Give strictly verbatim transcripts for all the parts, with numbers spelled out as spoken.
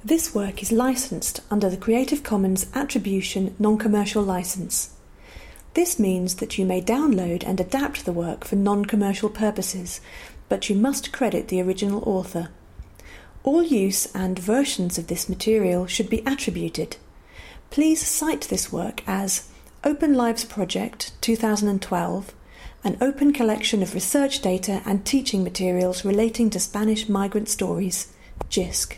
This work is licensed under the Creative Commons Attribution Non-Commercial License. This means that you may download and adapt the work for non-commercial purposes, but you must credit the original author. All use and versions of this material should be attributed. Please cite this work as Open Lives Project twenty twelve, an open collection of research data and teaching materials relating to Spanish migrant stories, J I S C.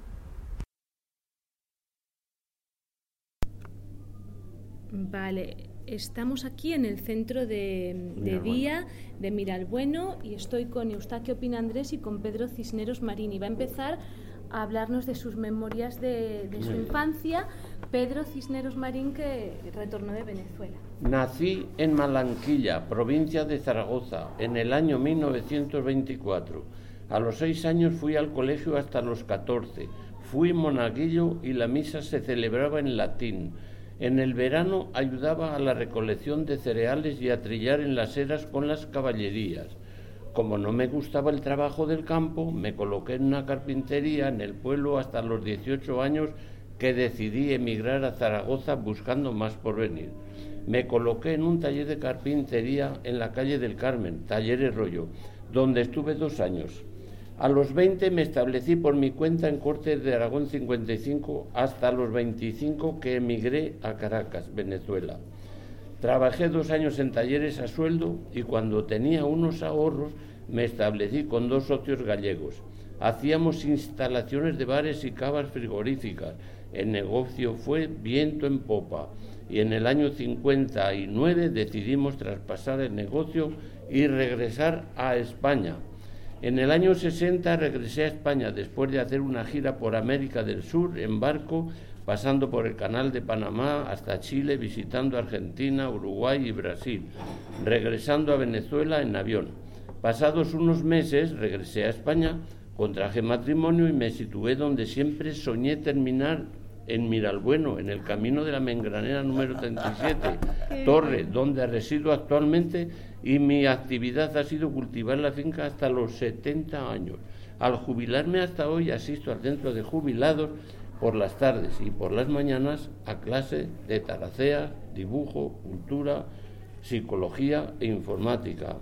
Vale, estamos aquí en el centro de, de día de Miralbueno y estoy con Eustaquio Pinandrés y con Pedro Cisneros Marín y va a empezar a hablarnos de sus memorias de, de su infancia. Pedro Cisneros Marín, que retornó de Venezuela. Nací en Malanquilla, provincia de Zaragoza, en el año mil novecientos veinticuatro. A los seis años fui al colegio hasta los catorce. Fui monaguillo y la misa se celebraba en latín. En el verano ayudaba a la recolección de cereales y a trillar en las eras con las caballerías. Como no me gustaba el trabajo del campo, me coloqué en una carpintería en el pueblo hasta los dieciocho años, que decidí emigrar a Zaragoza buscando más porvenir. Me coloqué en un taller de carpintería en la calle del Carmen, Talleres Rollo, donde estuve dos años. A los veinte me establecí por mi cuenta en Cortes de Aragón cincuenta y cinco hasta los veinticinco, que emigré a Caracas, Venezuela. Trabajé dos años en talleres a sueldo y cuando tenía unos ahorros me establecí con dos socios gallegos. Hacíamos instalaciones de bares y cavas frigoríficas. El negocio fue viento en popa y en el año cincuenta y nueve decidimos traspasar el negocio y regresar a España. En el año sesenta regresé a España después de hacer una gira por América del Sur en barco, pasando por el Canal de Panamá hasta Chile, visitando Argentina, Uruguay y Brasil, regresando a Venezuela en avión. Pasados unos meses regresé a España, contraje matrimonio y me situé donde siempre soñé terminar, en Miralbueno, en el camino de la Mengranera número treinta y siete, Torre, donde resido actualmente, y mi actividad ha sido cultivar la finca hasta los setenta años. Al jubilarme hasta hoy asisto al centro de jubilados por las tardes y por las mañanas a clase de taracea, dibujo, cultura, psicología e informática.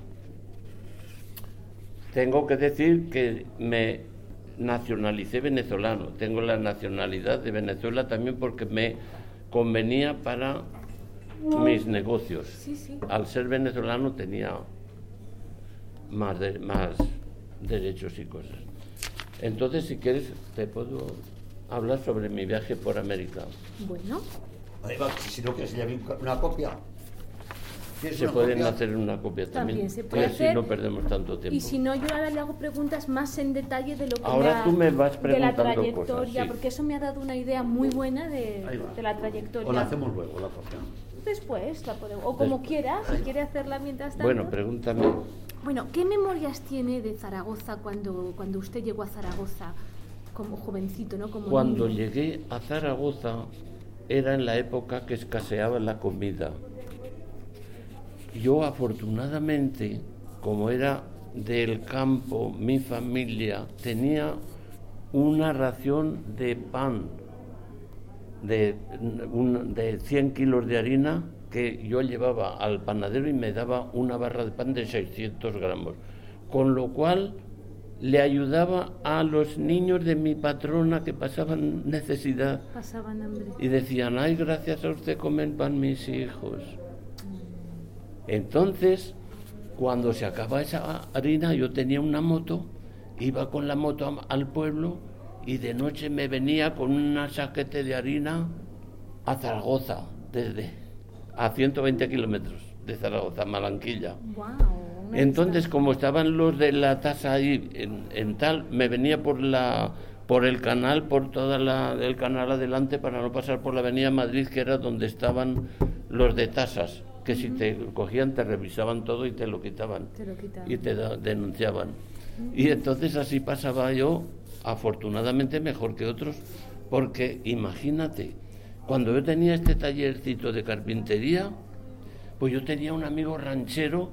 Tengo que decir que me nacionalicé venezolano, tengo la nacionalidad de Venezuela también porque me convenía para mis negocios. Sí, sí. Al ser venezolano tenía más, de, más derechos y cosas. Entonces, si quieres, te puedo hablar sobre mi viaje por América. Bueno. Además, si no quieres llevar una copia. Se pueden copia? hacer una copia también, también se puede y así hacer, no perdemos tanto tiempo. Y si no, yo ahora le hago preguntas más en detalle de lo que ahora me tú me vas de la trayectoria, cosas, sí. Porque eso me ha dado una idea muy buena de, de la trayectoria. O la hacemos luego, la copia. Después la podemos, o como Después. quiera, si quiere hacerla mientras tanto. Bueno, pregúntame. Bueno, ¿qué memorias tiene de Zaragoza cuando, cuando usted llegó a Zaragoza como jovencito, ¿no? Como cuando niño? llegué a Zaragoza era en la época que escaseaba la comida. Yo, afortunadamente, como era del campo, mi familia tenía una ración de pan de, un, de cien kilos de harina que yo llevaba al panadero y me daba una barra de pan de seiscientos gramos, con lo cual le ayudaba a los niños de mi patrona que pasaban necesidad. Pasaban hambre. Y decían, ay, gracias a usted comen pan mis hijos. Entonces, cuando se acaba esa harina, yo tenía una moto, iba con la moto a, al pueblo y de noche me venía con una saquete de harina a Zaragoza, desde a ciento veinte kilómetros de Zaragoza, Malanquilla. Wow, Entonces, como estaban los de la tasa ahí en, en tal, me venía por la por el canal, por toda la el canal adelante para no pasar por la avenida Madrid, que era donde estaban los de tasas, que si te cogían te revisaban todo y te lo quitaban, te lo quitaban. y te da, denunciaban. Uh-huh. Y entonces así pasaba yo, afortunadamente mejor que otros, porque imagínate, cuando yo tenía este tallercito de carpintería, pues yo tenía un amigo ranchero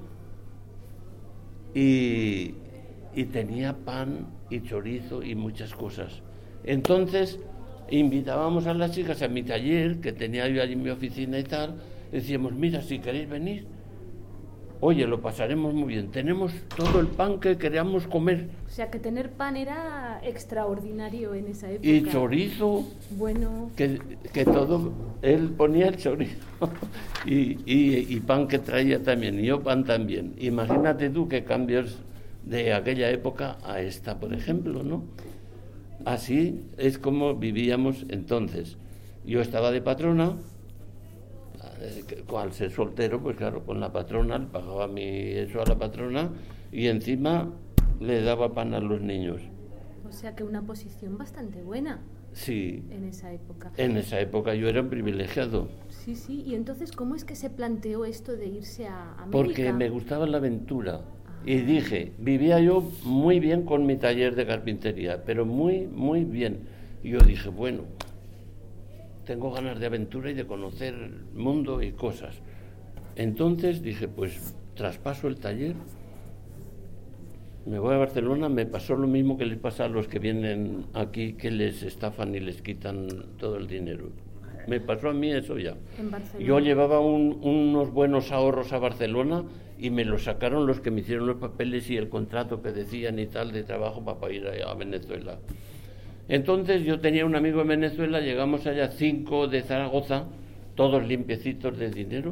y, y tenía pan y chorizo y muchas cosas. Entonces invitábamos a las chicas a mi taller, que tenía yo allí en mi oficina y tal, decíamos, mira, si queréis venir, oye, lo pasaremos muy bien, tenemos todo el pan que queríamos comer. O sea, que tener pan era extraordinario en esa época. Y chorizo, bueno, que, que todo, él ponía el chorizo, y, y, y pan que traía también, y yo pan también. Imagínate tú qué cambios de aquella época a esta, por ejemplo, ¿no? Así es como vivíamos entonces. Yo estaba de patrona, al ser soltero, pues claro, con la patrona, le pagaba mi eso a la patrona y encima le daba pan a los niños. O sea que una posición bastante buena. Sí. En esa época. En esa época yo era un privilegiado. Sí, sí. Y entonces, ¿cómo es que se planteó esto de irse a América? Porque me gustaba la aventura. Y dije, vivía yo muy bien con mi taller de carpintería, pero muy, muy bien. Y yo dije, bueno, tengo ganas de aventura y de conocer el mundo y cosas. Entonces dije, pues traspaso el taller, me voy a Barcelona. Me pasó lo mismo que les pasa a los que vienen aquí, que les estafan y les quitan todo el dinero. Me pasó a mí eso ya. En Barcelona. Yo llevaba un, unos buenos ahorros a Barcelona y me los sacaron los que me hicieron los papeles y el contrato que decían y tal de trabajo para ir a Venezuela. Entonces yo tenía un amigo en Venezuela, llegamos allá cinco de Zaragoza, todos limpiecitos de dinero,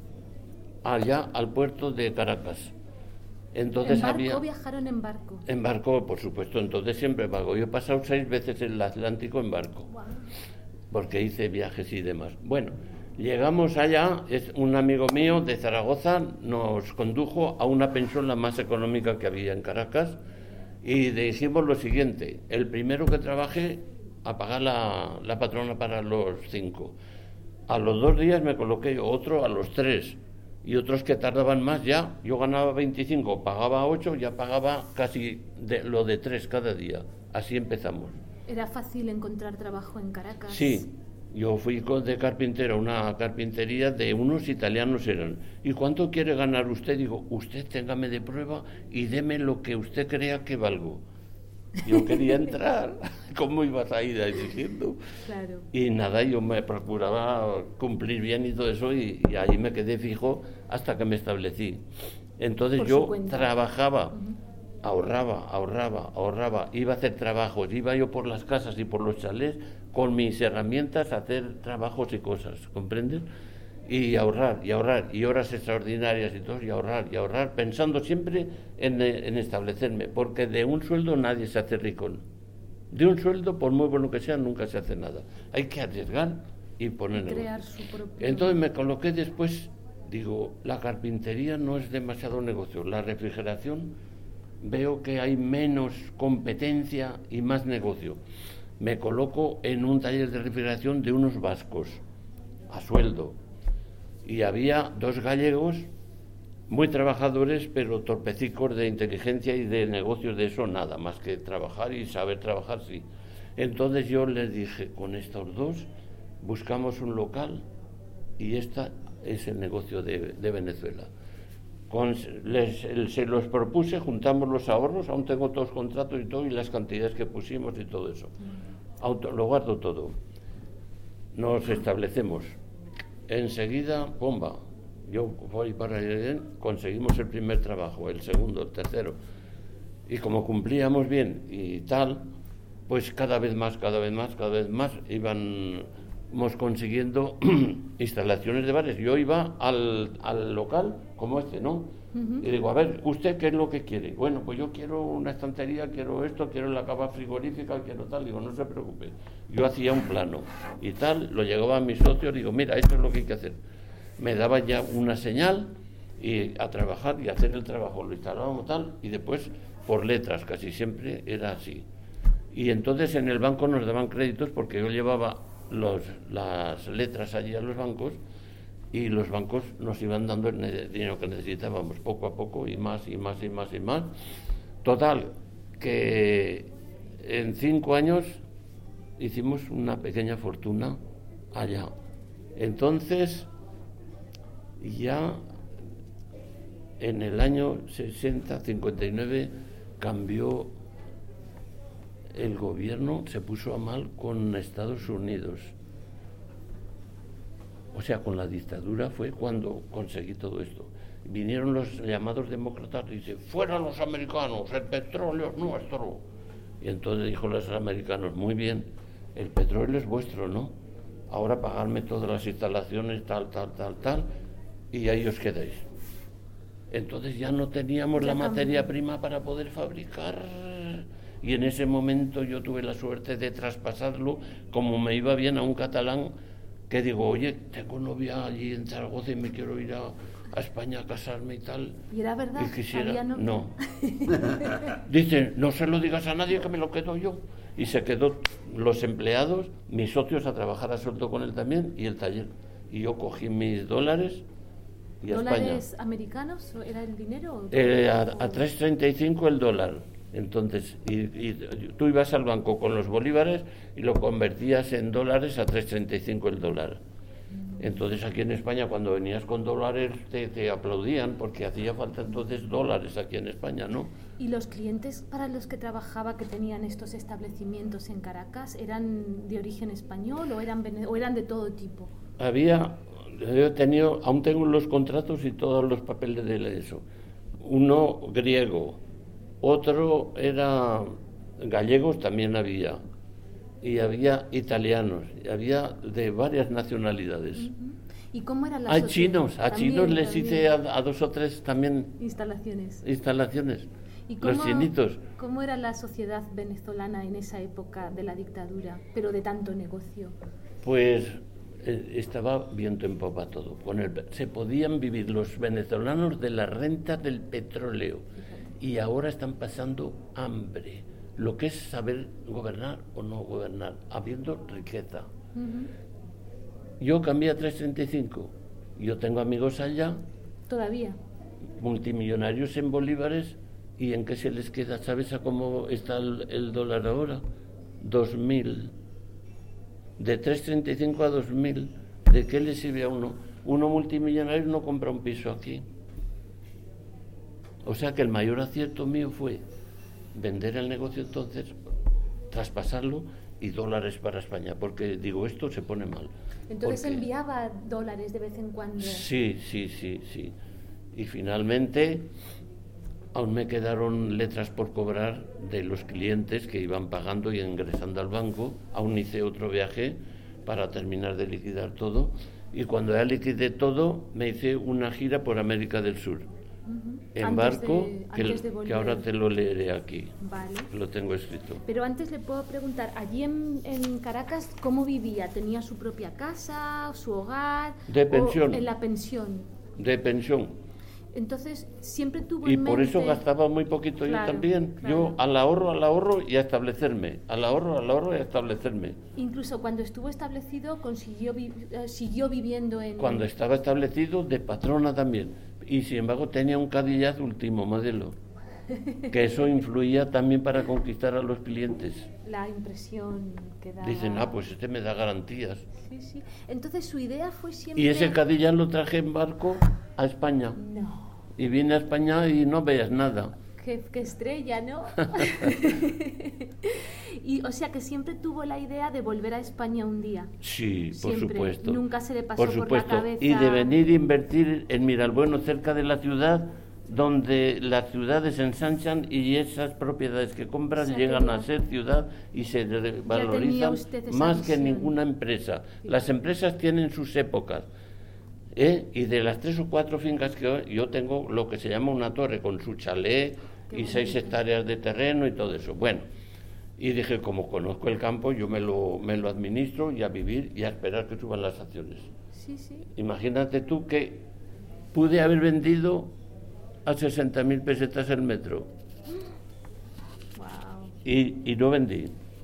allá al puerto de Caracas. Entonces ¿En barco había, viajaron en barco? En barco, por supuesto, entonces siempre en barco. Yo he pasado seis veces el Atlántico en barco. Wow. Porque hice viajes y demás. Bueno, llegamos allá, es un amigo mío de Zaragoza nos condujo a una pensión la más económica que había en Caracas y dijimos lo siguiente, el primero que trabaje a pagar la, la patrona para los cinco. A los dos días me coloqué otro a los tres y otros que tardaban más ya, yo ganaba veinticinco, pagaba ocho, ya pagaba casi de, lo de tres cada día. Así empezamos. ¿Era fácil encontrar trabajo en Caracas? Sí, yo fui de carpintero a una carpintería de unos italianos eran. ¿Y cuánto quiere ganar usted? Digo, usted téngame de prueba y deme lo que usted crea que valgo. Yo quería entrar, ¿cómo ibas a ir exigiendo? Claro. Y nada, yo me procuraba cumplir bien y todo eso y, y ahí me quedé fijo hasta que me establecí. Entonces Por yo su trabajaba. Uh-huh. Ahorraba, ahorraba, ahorraba, iba a hacer trabajos, iba yo por las casas y por los chalés con mis herramientas a hacer trabajos y cosas, ¿comprendes? Y ahorrar, y ahorrar, y horas extraordinarias y todo, y ahorrar, y ahorrar, pensando siempre en, en establecerme, porque de un sueldo nadie se hace rico. De un sueldo, por muy bueno que sea, nunca se hace nada. Hay que arriesgar y poner y crear negocio. su propio... Entonces me coloqué después, digo, la carpintería no es demasiado negocio, la refrigeración... Veo que hay menos competencia y más negocio. Me coloco en un taller de refrigeración de unos vascos, a sueldo. Y había dos gallegos, muy trabajadores, pero torpecicos de inteligencia y de negocios, de eso nada, más que trabajar y saber trabajar, sí. Entonces yo les dije, con estos dos buscamos un local y este es el negocio de, de Venezuela. Con, les, se los propuse, juntamos los ahorros, aún tengo todos los contratos y todo, y las cantidades que pusimos y todo eso. Auto, lo guardo todo. Nos establecemos. Enseguida, bomba. Yo voy para allá, conseguimos el primer trabajo, el segundo, el tercero. Y como cumplíamos bien y tal, pues cada vez más, cada vez más, cada vez más íbamos consiguiendo instalaciones de bares. Yo iba al, al local como este, ¿no? Uh-huh. Y digo, a ver, ¿usted qué es lo que quiere? Bueno, pues yo quiero una estantería, quiero esto, quiero la cava frigorífica, quiero tal. Digo, no se preocupe. Yo hacía un plano y tal, lo llegaba a mis socios, digo, mira, esto es lo que hay que hacer. Me daba ya una señal y a trabajar y a hacer el trabajo. Lo instalábamos tal y después por letras, casi siempre era así. Y entonces en el banco nos daban créditos porque yo llevaba los, las letras allí a los bancos y los bancos nos iban dando el dinero que necesitábamos poco a poco y más y más y más y más. Total, que en cinco años hicimos una pequeña fortuna allá. Entonces, ya en el año sesenta, cincuenta y nueve cambió el gobierno se puso a mal con Estados Unidos. O sea, con la dictadura fue cuando conseguí todo esto. Vinieron los llamados demócratas y dicen, fuera los americanos, el petróleo es nuestro. Y entonces dijo los americanos, muy bien, el petróleo es vuestro, ¿no? Ahora pagadme todas las instalaciones, tal, tal, tal, tal, y ahí os quedáis. Entonces ya no teníamos la materia prima para poder fabricar. Y en ese momento yo tuve la suerte de traspasarlo, como me iba bien a un catalán, que digo, oye, tengo novia allí en Zaragoza y me quiero ir a, a España a casarme y tal. ¿Y era verdad? Y quisiera, ¿Había novia? no. Dice, no se lo digas a nadie que me lo quedo yo. Y se quedó los empleados, mis socios a trabajar a sueldo con él también, y el taller. Y yo cogí mis dólares y a España. ¿Dólares americanos? ¿Era el dinero? O Eh, a, a tres treinta y cinco el dólar. Entonces, y, y tú ibas al banco con los bolívares y lo convertías en dólares a tres treinta y cinco el dólar. Entonces aquí en España cuando venías con dólares te, te aplaudían porque hacía falta entonces dólares aquí en España, ¿no? ¿Y los clientes para los que trabajaba que tenían estos establecimientos en Caracas eran de origen español o eran, o eran de todo tipo? Había, yo he tenido, aún tengo los contratos y todos los papeles de eso. Uno griego, otro era gallegos, también había, y había italianos, y había de varias nacionalidades. Uh-huh. ¿Y cómo era la Hay sociedad? chinos, a También, chinos les también. hice a, a dos o tres también Instalaciones. instalaciones. ¿Y cómo, Los chinitos. ¿Cómo era la sociedad venezolana en esa época de la dictadura, pero de tanto negocio? Pues eh, estaba viento en popa todo. Con el, se podían vivir los venezolanos de la renta del petróleo y ahora están pasando hambre. Lo que es saber gobernar o no gobernar, habiendo riqueza. Uh-huh. Yo cambié a tres treinta y cinco. Yo tengo amigos allá, ¿Todavía? multimillonarios en bolívares, ¿y en qué se les queda? ¿Sabes a cómo está el, el dólar ahora? dos mil. De tres treinta y cinco a dos mil. ¿De qué le sirve a uno? Uno multimillonario no compra un piso aquí. O sea que el mayor acierto mío fue vender el negocio entonces, traspasarlo y dólares para España, porque digo, esto se pone mal. Entonces Porque... enviaba dólares de vez en cuando. Sí, sí, sí, sí. Y finalmente aún me quedaron letras por cobrar de los clientes que iban pagando y ingresando al banco. Aún hice otro viaje para terminar de liquidar todo. Y cuando ya liquidé todo, me hice una gira por América del Sur. Uh-huh. En Antes barco, de, que, antes de que ahora te lo leeré aquí. Vale. Lo tengo escrito. Pero antes le puedo preguntar, allí en, en Caracas, ¿cómo vivía? ¿Tenía su propia casa, su hogar? De pensión. ¿O en la pensión? De pensión. Entonces, siempre tuvo Y en por mente... eso gastaba muy poquito Claro, yo también. claro. Yo al ahorro, al ahorro y a establecerme. Al ahorro, al ahorro y a establecerme. Incluso cuando estuvo establecido, consiguió vi- eh, siguió viviendo en... Cuando estaba establecido, de patrona también. Y sin embargo tenía un Cadillac último modelo. Que eso influía también para conquistar a los clientes. La impresión que daba... Dicen, ah, pues este me da garantías. Sí, sí. Entonces su idea fue siempre... Y ese Cadillac lo traje en barco a España. No, Y vine a España y no veas nada. qué, qué estrella, ¿no? Y o sea que siempre tuvo la idea de volver a España un día. Sí, por Siempre. supuesto. Nunca se le pasó por por la supuesto. cabeza. Y de venir a invertir en Miralbueno, cerca de la ciudad, donde las ciudades se ensanchan y esas propiedades que compran O sea, llegan que a no. ser ciudad y se re- valorizan usted esa más que visión. ninguna empresa. Las empresas tienen sus épocas. ¿eh? Y de las tres o cuatro fincas que yo tengo, lo que se llama una torre con su chalet Qué y seis bonito. hectáreas de terreno y todo eso. Bueno, y dije, como conozco el campo, yo me lo, me lo administro y a vivir y a esperar que suban las acciones. Sí, sí. Imagínate tú que pude haber vendido a sesenta mil pesetas el metro Wow. y, y no vendí.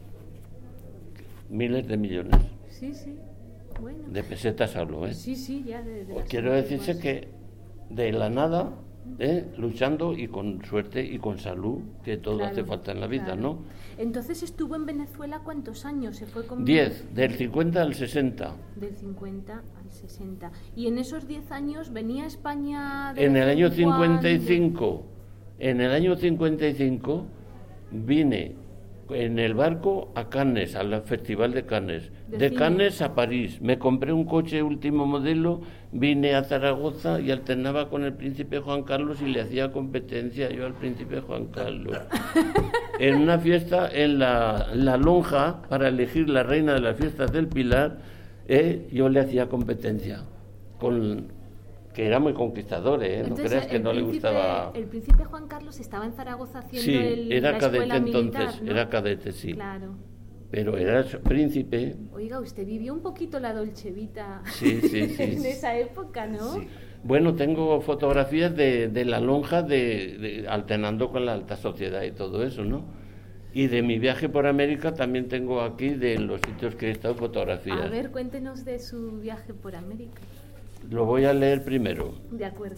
Miles de millones Sí, sí. Bueno. de pesetas hablo, ¿eh? Sí, sí, ya de, de Pues las quiero decirse antiguas. que de la nada, ¿eh? luchando y con suerte y con salud, que todo Claro, hace falta en la vida, claro. ¿no? Entonces estuvo en Venezuela ¿cuántos años? Se fue con Diez, del cincuenta al sesenta. Del cincuenta al sesenta. Y en esos diez años venía a España de En vez el año cuando? cincuenta y cinco, en el año cincuenta y cinco vine En el barco a Cannes, al Festival de Cannes. De De cine. Cannes a París. Me compré un coche último modelo, vine a Zaragoza y alternaba con el príncipe Juan Carlos y le hacía competencia yo al príncipe Juan Carlos. En una fiesta en la, la lonja, para elegir la reina de las fiestas del Pilar, eh, yo le hacía competencia. Con, que era muy conquistador, ¿eh? No Entonces, creas que el no le príncipe- gustaba... El príncipe Juan Carlos estaba en Zaragoza haciendo Sí, el, era la cadete escuela entonces, militar, ¿no? era cadete, sí. Claro. Pero era príncipe. Oiga, usted vivió un poquito la Dolce Vita Sí, sí, sí. en esa época, ¿no? Sí. Bueno, tengo fotografías de, de la lonja de, de- alternando con la alta sociedad y todo eso, ¿no? Y de mi viaje por América también tengo aquí, de los sitios que he estado, fotografías. A ver, cuéntenos de su viaje por América. Lo voy a leer primero. De acuerdo.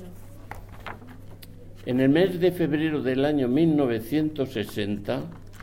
En el mes de febrero del año mil novecientos sesenta,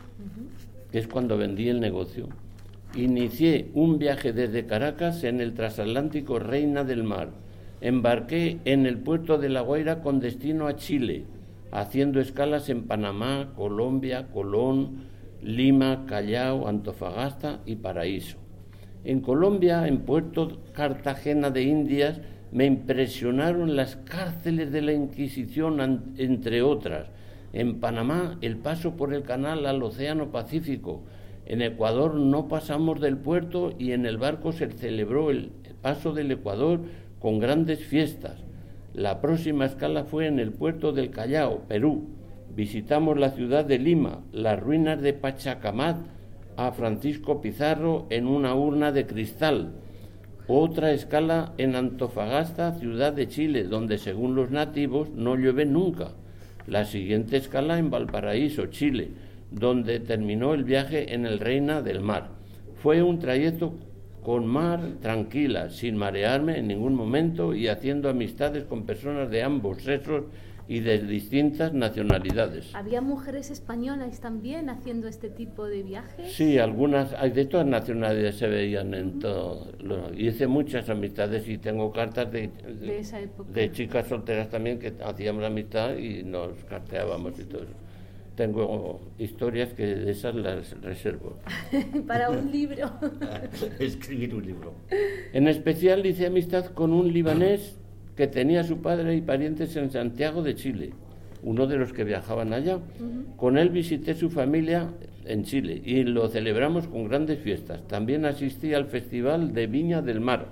que es cuando vendí el negocio, inicié un viaje desde Caracas en el transatlántico Reina del Mar. Embarqué en el puerto de La Guaira con destino a Chile, haciendo escalas en Panamá, Colombia, Colón, Lima, Callao, Antofagasta y Paraíso. En Colombia, en Puerto Cartagena de Indias, me impresionaron las cárceles de la Inquisición, an- entre otras. En Panamá, el paso por el canal al Océano Pacífico. En Ecuador no pasamos del puerto y en el barco se celebró el paso del Ecuador con grandes fiestas. La próxima escala fue en el puerto del Callao, Perú. Visitamos la ciudad de Lima, las ruinas de Pachacamac, a Francisco Pizarro en una urna de cristal. Otra escala en Antofagasta, ciudad de Chile, donde según los nativos no llueve nunca. La siguiente escala en Valparaíso, Chile, donde terminó el viaje en el Reina del Mar. Fue un trayecto con mar tranquila, sin marearme en ningún momento y haciendo amistades con personas de ambos sexos y de distintas nacionalidades. ¿Había mujeres españolas también haciendo este tipo de viajes? Sí, algunas, hay de todas nacionalidades se veían en todo. Lo, hice muchas amistades y tengo cartas de, De esa época. de chicas solteras también que hacíamos amistad y nos carteábamos y todo eso. Tengo historias que de esas las reservo. Para un libro. Escribir un libro. En especial hice amistad con un libanés que tenía su padre y parientes en Santiago de Chile, uno de los que viajaban allá. Uh-huh. Con él visité su familia en Chile y lo celebramos con grandes fiestas. También asistí al Festival de Viña del Mar.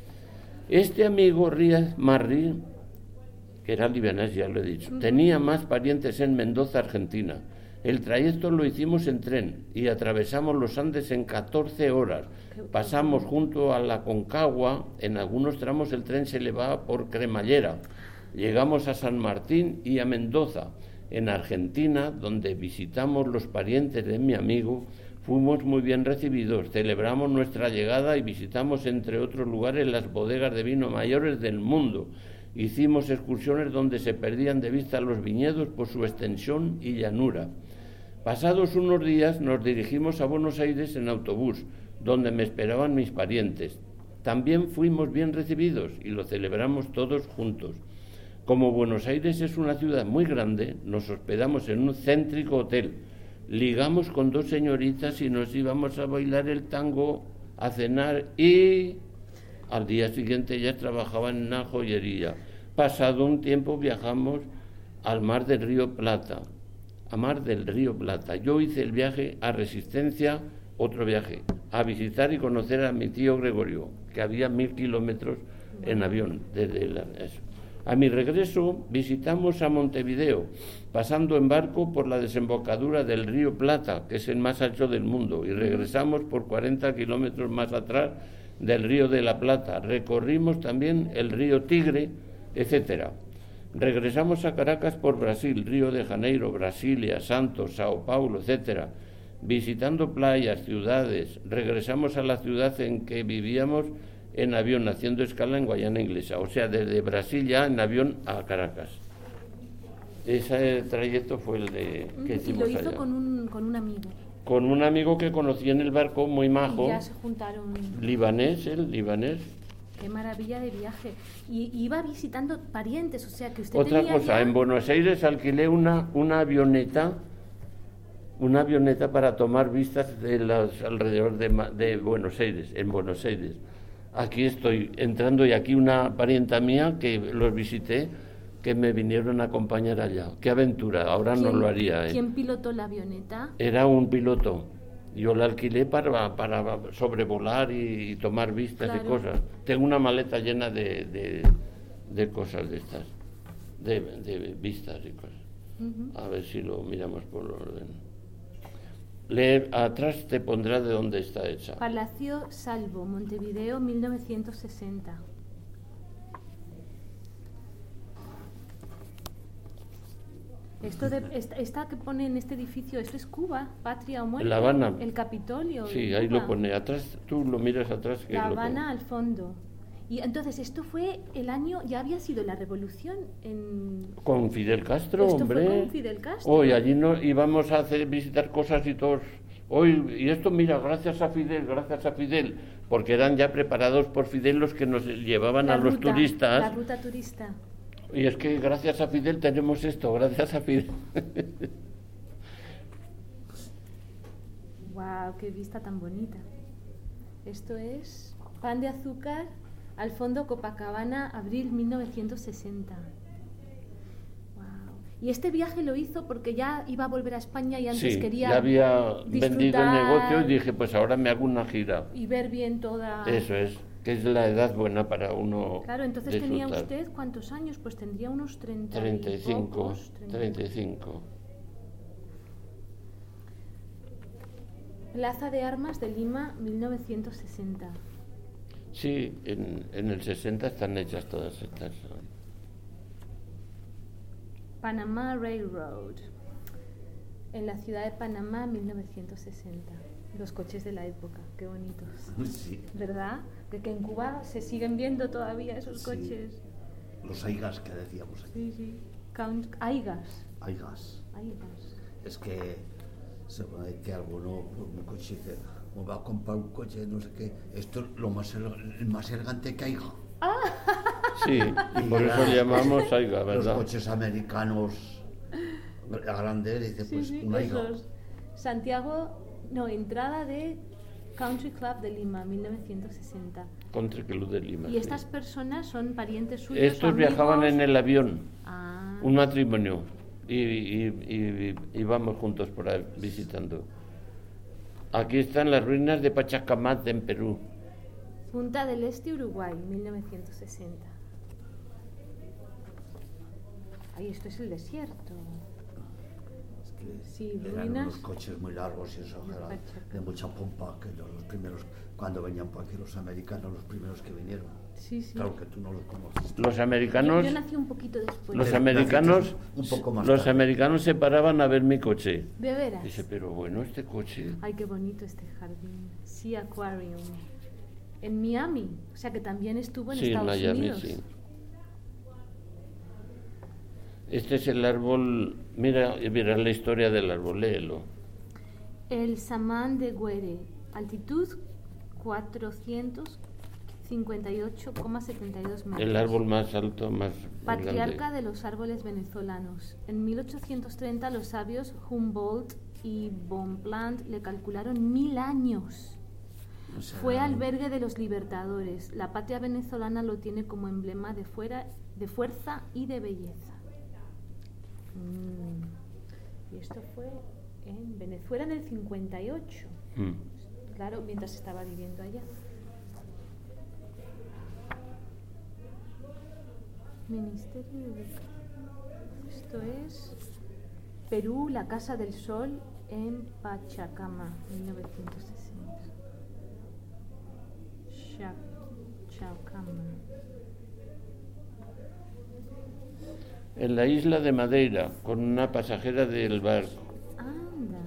Este amigo Ríaz Marri, que era libanés, ya lo he dicho, uh-huh. tenía más parientes en Mendoza, Argentina. El trayecto lo hicimos en tren y atravesamos los Andes en catorce horas. Pasamos junto a la Concagua, en algunos tramos el tren se elevaba por cremallera. Llegamos a San Martín y a Mendoza. En Argentina, donde visitamos los parientes de mi amigo, fuimos muy bien recibidos. Celebramos nuestra llegada y visitamos, entre otros lugares, las bodegas de vino mayores del mundo. Hicimos excursiones donde se perdían de vista los viñedos por su extensión y llanura. Pasados unos días nos dirigimos a Buenos Aires en autobús, donde me esperaban mis parientes. También fuimos bien recibidos y lo celebramos todos juntos. Como Buenos Aires es una ciudad muy grande, nos hospedamos en un céntrico hotel. Ligamos con dos señoritas y nos íbamos a bailar el tango, a cenar y... Al día siguiente ellas trabajaban en una joyería. Pasado un tiempo viajamos al mar del Río Plata, a mar del Río Plata. Yo hice el viaje a Resistencia, otro viaje, a visitar y conocer a mi tío Gregorio, que había mil kilómetros en avión desde la, eso. A mi regreso visitamos a Montevideo, pasando en barco por la desembocadura del Río Plata, que es el más ancho del mundo, y regresamos por cuarenta kilómetros más atrás del Río de la Plata. Recorrimos también el río Tigre, etcétera. Regresamos a Caracas por Brasil, Río de Janeiro, Brasilia, Santos, Sao Paulo, etcétera. Visitando playas, ciudades. Regresamos a la ciudad en que vivíamos en avión, haciendo escala en Guayana Inglesa. O sea, desde Brasil ya en avión a Caracas. Ese trayecto fue el de que hicimos allá. Y lo hizo con un, con un amigo. Con un amigo que conocí en el barco, muy majo. Y ya se juntaron. Libanés, el libanés. Qué maravilla de viaje. Y iba visitando parientes, o sea que usted Otra tenía cosa, ya... en Buenos Aires alquilé una, una avioneta una avioneta para tomar vistas de los alrededor de, de Buenos Aires, en Buenos Aires. Aquí estoy entrando y aquí una parienta mía que los visité, que me vinieron a acompañar allá. ¡Qué aventura! Ahora no lo haría. ¿eh? ¿Quién pilotó la avioneta? Era un piloto. Yo la alquilé para, para sobrevolar y, y tomar vistas Claro. y cosas. Tengo una maleta llena de, de, de cosas de estas, de, de vistas y cosas. Uh-huh. A ver si lo miramos por orden. Leer atrás te pondrá de dónde está hecha. Palacio Salvo, Montevideo, mil novecientos sesenta. Esto de, esta, esta que pone en este edificio, esto es Cuba, patria o muerte. La Habana. El Capitolio. Sí, de ahí Cuba. lo pone. Atrás, tú lo miras atrás. Que La lo Habana pone. al fondo. Y entonces esto fue el año, ya había sido la revolución en... Con Fidel Castro, Esto hombre. fue con Fidel Castro. Hoy allí no íbamos a hacer visitar cosas y todos. Hoy, y esto mira, gracias a Fidel, gracias a Fidel, porque eran ya preparados por Fidel los que nos llevaban La a los ruta, turistas. La ruta turista. Y es que gracias a Fidel tenemos esto, gracias a Fidel. Wow, qué vista tan bonita. Esto es Pan de Azúcar, al fondo Copacabana, abril mil novecientos sesenta. Wow. Y este viaje lo hizo porque ya iba a volver a España y antes Sí, quería ya había vendido el disfrutar negocio y dije, pues ahora me hago una gira. y ver bien toda... Eso es, que es la edad buena para uno. Claro, entonces disfrutar. tenía usted ¿cuántos años? Pues tendría unos treinta treinta y y cinco, pocos, treinta. treinta y cinco. Plaza de Armas de Lima, mil novecientos sesenta. Sí, en, en el sesenta están hechas todas estas. Panamá Railroad, en la ciudad de Panamá, mil novecientos sesenta. Los coches de la época, qué bonitos. Sí. ¿Verdad? De que en Cuba se siguen viendo todavía esos Sí. coches. Los aigas que decíamos aquí. Sí, sí. Count, Aigas. Aigas. Aigas. Es que se ve que alguno, un coche, dice, me va a comprar un coche, no sé qué. Esto es lo más, ele- el más elegante que haya. Sí, y por eso le llamamos Aiga, Los ¿verdad? coches americanos grandes, dice, Sí, pues sí, un aiga. esos. Santiago, no, entrada de Country Club de Lima, mil novecientos sesenta. Country Club de Lima. Y sí. estas personas son parientes suyos. Estos amigos. viajaban en el avión, Ah, un matrimonio, y, y, y, y vamos juntos por ahí visitando. Aquí están las ruinas de Pachacamac en Perú. Punta del Este, Uruguay, mil novecientos sesenta. Ahí, esto es el desierto. Es que Sí, eran ruinas. unos coches muy largos y eso De era Pachaca. de mucha pompa, que los, los primeros, cuando venían por aquí los americanos, los primeros que vinieron. Sí, sí. Claro que tú no los conociste. Los Yo, americanos, yo nací un poquito después. los Pero americanos, naciste un poco más los tarde. americanos se paraban a ver mi coche. ¿De veras? Dice, pero bueno, este coche. Ay, qué bonito este jardín. Sea Aquarium. En Miami. O sea que también estuvo en Sí, en Estados Miami, Unidos. sí. Este es el árbol, mira, mira la historia del árbol, léelo. El Samán de Güere. Altitud cuatrocientos cincuenta y ocho coma setenta y dos metros. El árbol más alto, más Patriarca grande. de los árboles venezolanos. En mil ochocientos treinta los sabios Humboldt y Bonpland le calcularon mil años. O sea, Fue albergue de los libertadores. La patria venezolana lo tiene como emblema de, fuera, de fuerza y de belleza. Mm. Y esto fue en Venezuela en el cincuenta y ocho. Mm. Claro, mientras estaba viviendo allá. Ministerio de Educación. Esto es Perú, la Casa del Sol en Pachacama, mil novecientos sesenta. Cha- Chacama. En la isla de Madeira, con una pasajera del barco. Anda.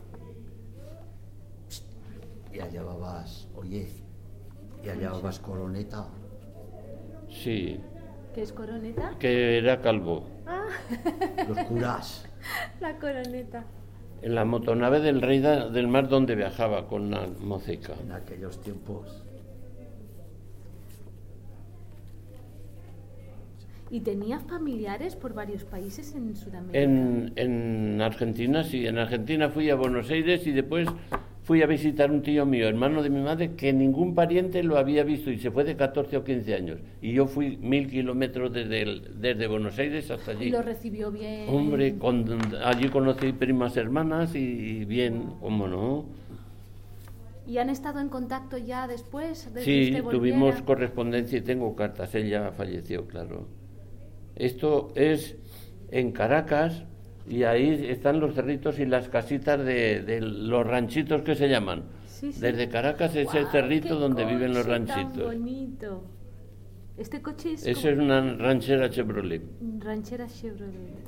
y allá vas, oye, y allá vas coroneta. Sí, ¿Qué es coroneta? que era calvo. Ah, Los curas. la coroneta. En la motonave del rey da- del mar donde viajaba con una moceca. En aquellos tiempos. ¿Y tenía familiares por varios países en Sudamérica? En, en Argentina, sí. En Argentina fui a Buenos Aires y después fui a visitar un tío mío, hermano de mi madre, que ningún pariente lo había visto y se fue de catorce o quince años. Y yo fui mil kilómetros desde, el, desde Buenos Aires hasta allí. ¿Y lo recibió bien? Hombre, con, allí conocí primas hermanas y, y bien, ¿cómo no? ¿Y han estado en contacto ya después? De Sí, que usted tuvimos volviera? correspondencia y tengo cartas. Ella falleció, claro. Esto es en Caracas y ahí están los cerritos y las casitas de, de los ranchitos que se llaman. Sí, sí. Desde Caracas es ¡Guau, el cerrito qué donde viven los coche ranchitos. tan bonito! Este coche es Eso como es una ranchera Chevrolet. ranchera Chevrolet.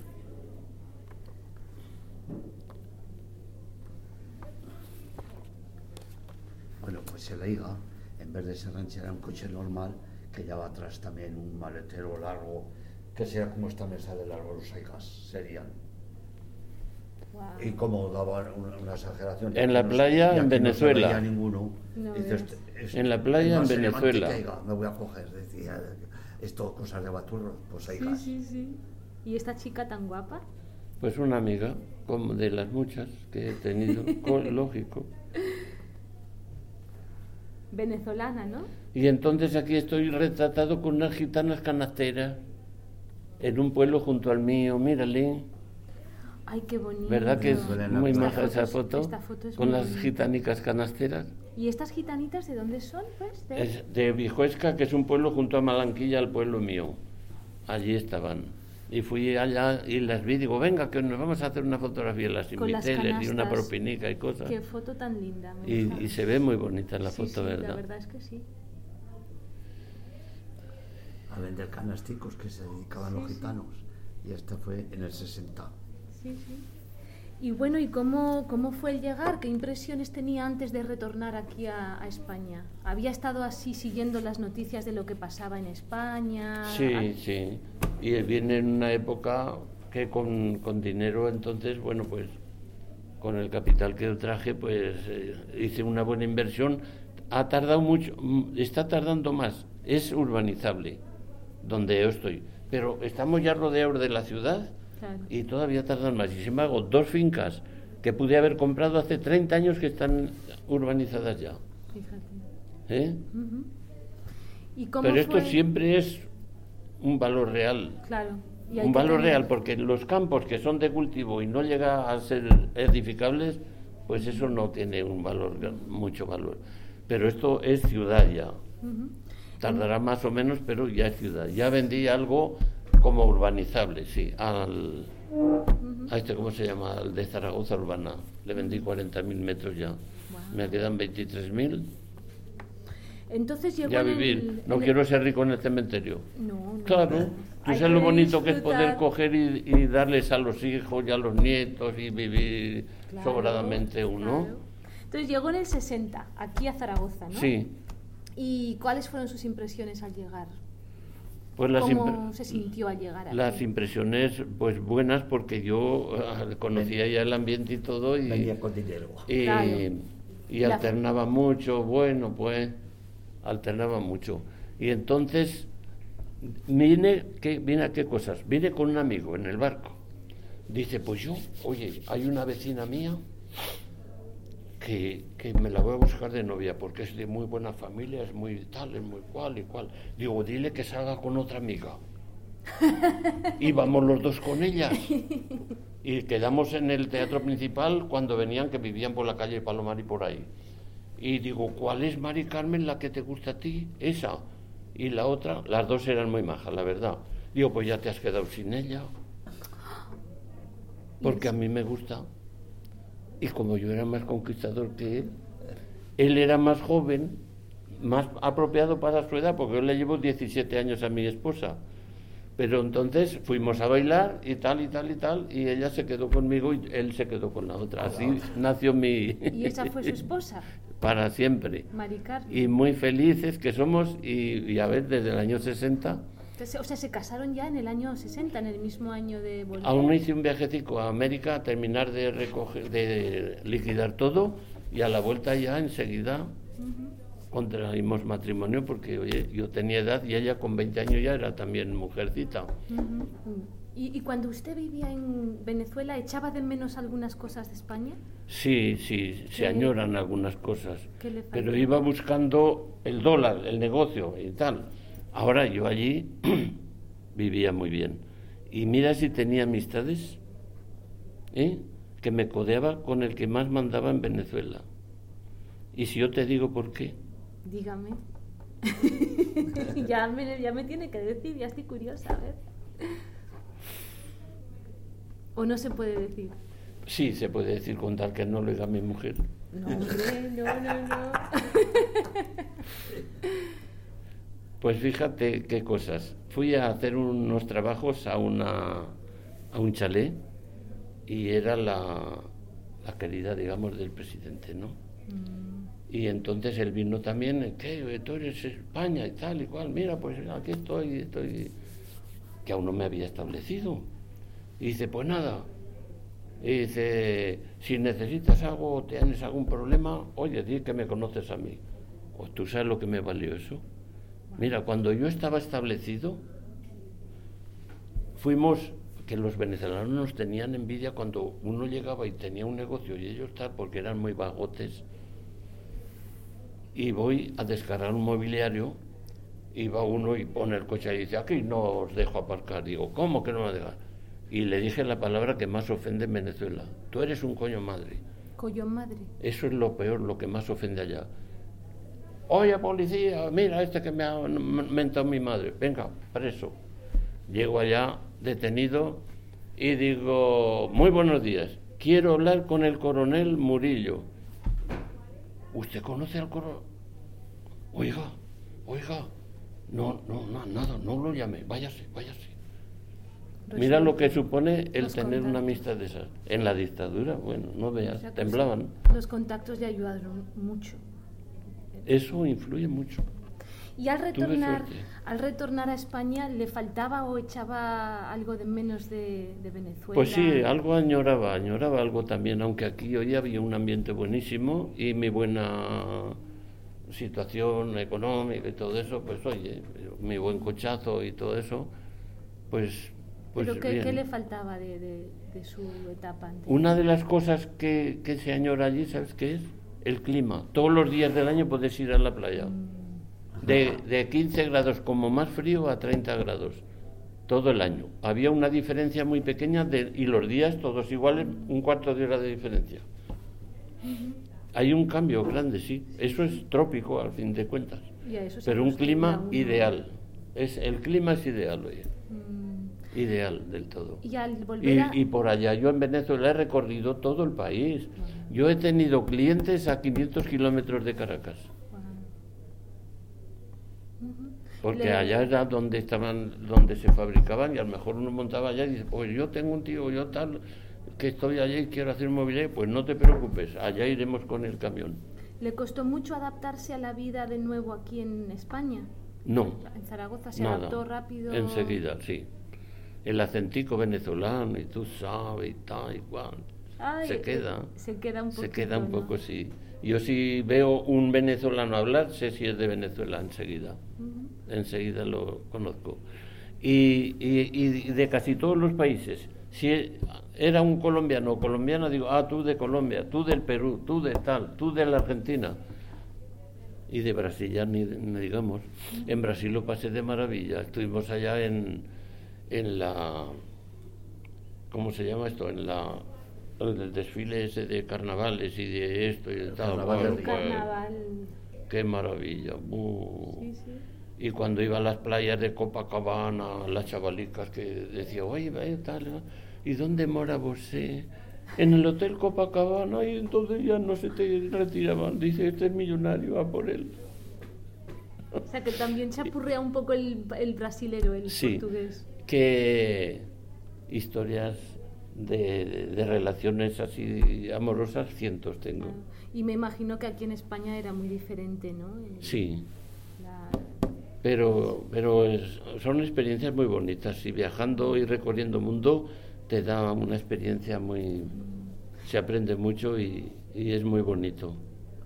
Bueno, pues el Aiga, en vez de ser ranchera, un coche normal que lleva atrás también un maletero largo, que sea como esta mesa de largo, los Aigas serían. Wow. Y como daba una, una exageración. En la no- playa, y en aquí Venezuela. No se veía ninguno. No Dices, veas. es- En la playa, es más en elegante Venezuela. que Aiga, me voy a coger, decía, esto cosas de baturro, pues Sí, Aigas. sí, sí. ¿Y esta chica tan guapa? Pues una amiga, como de las muchas que he tenido, co- lógico. Venezolana, ¿no? Y entonces aquí estoy retratado con unas gitanas canasteras en un pueblo junto al mío, mírale. Ay, qué bonito. ¿Verdad que es Venezuela, muy esta maja foto esa es- foto? esta foto es Con muy las bonita. gitánicas canasteras. ¿Y estas gitanitas de dónde son, pues? De... Es de Vijuesca, que es un pueblo junto a Malanquilla, el pueblo mío. Allí estaban. Y fui allá y las vi, digo, venga, que nos vamos a hacer una fotografía. Las Con las invité, les di una canastas. propinica y cosas. Qué foto tan linda. Me Y, gusta. y se ve muy bonita la Sí, foto, sí, ¿verdad? La verdad es que sí. A vender canasticos que se dedicaban Sí, los sí. gitanos. Y este fue en el sesenta. Sí, sí. Y bueno, ¿y cómo, cómo fue el llegar? ¿Qué impresiones tenía antes de retornar aquí a, a España? ¿Había estado así siguiendo las noticias de lo que pasaba en España? Sí, Al- sí. Y viene en una época que con, con dinero, entonces, bueno, pues con el capital que yo traje, pues eh, hice una buena inversión. Ha tardado mucho, mm, está tardando más. Es urbanizable donde yo estoy. Pero estamos ya rodeados de la ciudad. Claro. Y todavía tardan más. Y sin embargo, dos fincas que pude haber comprado hace treinta años que están urbanizadas ya. Fíjate. ¿Eh? Ujú. ¿Y cómo Pero esto fue? siempre es un valor real. Claro. y hay Un que valor tener- real, porque los campos que son de cultivo y no llega a ser edificables, pues eso no tiene un valor, mucho valor. Pero esto es ciudad ya. Ujú. Tardará más o menos, pero ya es ciudad. Ya vendí algo como urbanizable, sí, al, a este, ¿cómo se llama? Al de Zaragoza Urbana. Le vendí cuarenta mil metros ya. Me quedan veintitrés mil. Entonces llegó Ya en el- vivir. No en el- quiero ser rico en el cementerio. No, no. Claro, tú Hay sabes lo que bonito que es poder disfrutar. coger y, y darles a los hijos y a los nietos y vivir Claro, sobradamente uno. claro. Entonces llegó en el sesenta, aquí a Zaragoza, ¿no? Sí, ¿Y cuáles fueron sus impresiones al llegar? pues las, ¿Cómo impre- se sintió al llegar aquí? las impresiones pues buenas porque yo eh, conocía ya el ambiente y todo y, Venía con dinero. y, Claro. y La- alternaba mucho, bueno, pues alternaba mucho. Y entonces vine, ¿qué, vine a qué cosas? Vine con un amigo en el barco. Dice, pues yo, oye, hay una vecina mía que, que me la voy a buscar de novia porque es de muy buena familia, es muy tal, es muy cual y cual. Digo, dile que salga con otra amiga. Y vamos los dos con ellas. Y quedamos en el teatro principal cuando venían, que vivían por la calle Palomar y por ahí. Y digo, ¿cuál es, Mari Carmen, la que te gusta a ti? Esa. Y la otra, las dos eran muy majas, la verdad. Digo, pues ya te has quedado sin ella. Porque a mí me gusta. Y como yo era más conquistador que él, él era más joven, más apropiado para su edad, porque yo le llevo diecisiete años a mi esposa. Pero entonces fuimos a bailar y tal y tal y tal, y ella se quedó conmigo y él se quedó con la otra. Así nació mi... ¿Y esa fue su esposa? Para siempre. Mari Carmen. Y muy felices que somos, y, y a ver, desde el año sesenta, Entonces, o sea, se casaron ya en el año sesenta, en el mismo año de volver. aún hice un viajecito a América a terminar de recoger, de liquidar todo, y a la vuelta ya enseguida, contraímos matrimonio porque, oye, yo tenía edad y ella con veinte años ya era también mujercita. Uh-huh. ¿Y, ¿Y cuando usted vivía en Venezuela, echaba de menos algunas cosas de España? Sí, sí, se añoran algunas cosas, ¿Qué le falta? pero iba buscando el dólar, el negocio y tal. Ahora yo allí vivía muy bien. Y mira si tenía amistades, ¿eh? que me codeaba con el que más mandaba en Venezuela. Y si yo te digo por qué. Dígame. ya, me, ya me tiene que decir, ya estoy curiosa, a ver. ¿O no se puede decir? Sí, se puede decir con tal que no lo diga mi mujer. No, hombre, no, no, no. Pues fíjate qué cosas. Fui a hacer unos trabajos a una a un chalet y era la, la querida, digamos, del presidente, ¿no? Mm. Y entonces él vino también, ¿qué? Tú eres España y tal y cual. Mira, pues aquí estoy, estoy... Que aún no me había establecido. Y dice, pues nada. Y dice, si necesitas algo o tienes algún problema, oye, di que me conoces a mí. ¿O tú sabes lo que me valió eso? Mira, cuando yo estaba establecido, fuimos, que los venezolanos nos tenían envidia cuando uno llegaba y tenía un negocio y ellos tal, porque eran muy vagotes. Y voy a descargar un mobiliario, y va uno y pone el coche y dice, aquí no os dejo aparcar. Digo, ¿cómo que no me dejas? Y le dije la palabra que más ofende en Venezuela. Tú eres un coño madre. ¿Coño madre? Eso es lo peor, lo que más ofende allá. Oye, policía, mira este que me ha mentado mi madre. Venga, preso. Llego allá, detenido, y digo, muy buenos días. Quiero hablar con el coronel Murillo. ¿Usted conoce al coronel? Oiga, oiga. No, no, no, nada, no lo llame. Váyase, váyase. Mira lo que supone el los tener contactos. una amistad de esas. En la dictadura, bueno, no veas, O sea, temblaban. Los contactos le ayudaron mucho. Eso influye mucho. Y al retornar, suerte. al retornar a España, ¿le faltaba o echaba algo de menos de, de Venezuela? Pues sí, algo añoraba, añoraba algo también, aunque aquí hoy había un ambiente buenísimo y mi buena situación económica y todo eso, pues oye, mi buen cochazo y todo eso, pues... pues ¿Pero qué, bien. qué le faltaba de, de, de su etapa anterior? Una de las cosas que, que se añora allí, ¿sabes qué es? El clima. Todos los días del año puedes ir a la playa. Mm. De, de quince grados como más frío a treinta grados. Todo el año. Había una diferencia muy pequeña de, y los días todos iguales, un cuarto de hora de diferencia. Uh-huh. Hay un cambio grande, sí. Eso es trópico, al fin de cuentas. Y a eso se Pero un clima uno. ideal. Es, el clima es ideal, oye. Mm. Ideal del todo. Y, al volver a... y, y por allá, yo en Venezuela he recorrido todo el país. Uh-huh. Yo he tenido clientes a quinientos kilómetros de Caracas. Uh-huh. Porque Le... allá era donde estaban, donde se fabricaban, y a lo mejor uno montaba allá y dice, pues yo tengo un tío, yo tal, que estoy allá y quiero hacer mobiliario, pues no te preocupes, allá iremos con el camión. ¿Le costó mucho adaptarse a la vida de nuevo aquí en España? No. ¿En Zaragoza se nada, adaptó rápido? Enseguida, sí. El acentico venezolano, y tú sabes, y tal, y cual. Ay, se queda. Se queda un poquito, Se queda un poco, ¿no? sí. Yo si veo un venezolano hablar, sé si es de Venezuela enseguida. Uh-huh. Enseguida lo conozco. Y, y, y de casi todos los países, si era un colombiano o colombiana, digo, ah, tú de Colombia, tú del Perú, tú de tal, tú de la Argentina. Y de Brasil ya ni, ni digamos. Uh-huh. En Brasil lo pasé de maravilla. Estuvimos allá en, en la... ¿Cómo se llama esto? En la... el desfile ese de carnavales y de esto y de tal. Carnaval bueno, de pues, carnaval. Qué maravilla. Uh. Sí, sí. Y cuando iba a las playas de Copacabana, las chavalicas que decían, oye, vaya tal, ¿y dónde mora vosé? En el hotel Copacabana, y entonces ya no se te retiraban. Dice, este es millonario, a por él. O sea que también chapurrea un poco el, el brasilero, el sí, portugués. Que historias de, de, de relaciones así amorosas, cientos tengo. Y me imagino que aquí en España era muy diferente, ¿no? El, sí. La... Pero, pero es, son experiencias muy bonitas, y viajando y recorriendo el mundo te da una experiencia muy... se aprende mucho y, y es muy bonito.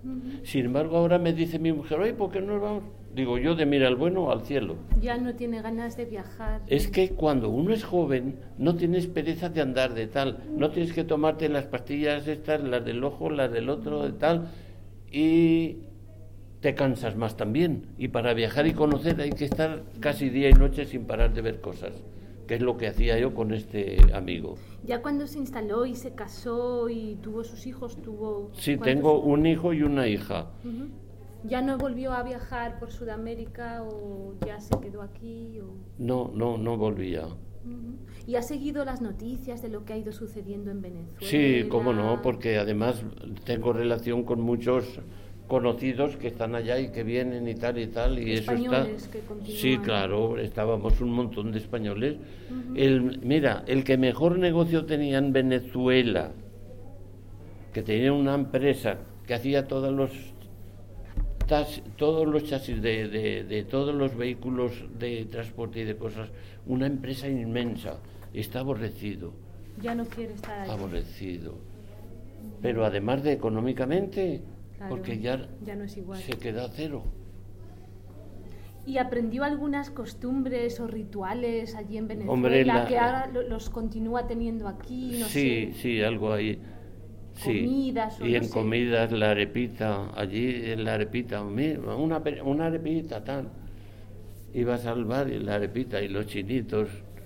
Uh-huh. Sin embargo, ahora me dice mi mujer, oye, ¿por qué no nos vamos? Digo, yo de Miralbueno al cielo. Ya no tiene ganas de viajar. Es que cuando uno es joven, no tienes pereza de andar de tal. No tienes que tomarte las pastillas estas, las del ojo, las del otro, de tal. Y te cansas más también. Y para viajar y conocer hay que estar casi día y noche sin parar de ver cosas, que es lo que hacía yo con este amigo. Ya cuando se instaló y se casó y tuvo sus hijos, tuvo... Sí, tengo un hijo y una hija. Uh-huh. ¿Ya no volvió a viajar por Sudamérica o ya se quedó aquí? O... No, no, no volvía. Uh-huh. ¿Y ha seguido las noticias de lo que ha ido sucediendo en Venezuela? Sí, cómo no, porque además tengo relación con muchos conocidos que están allá y que vienen y tal y tal, y españoles eso está... que continúan. Sí, claro, estábamos un montón de españoles. Uh-huh. El, mira, el que mejor negocio tenía en Venezuela, que tenía una empresa que hacía todos los todos los chasis de, de, de todos los vehículos de transporte y de cosas, una empresa inmensa, está aborrecido. Ya no quiere estar ahí. Aborrecido. Pero además de económicamente, claro, porque ya, ya no es igual. Se queda a cero. ¿Y aprendió algunas costumbres o rituales allí en Venezuela? Hombre, la, que ahora los continúa teniendo aquí, no sí, sé. Sí, algo ahí. Sí. Comidas o y no en sé. comidas la arepita, allí en la arepita, una, una arepita tal. Ibas al bar y la arepita y los chinitos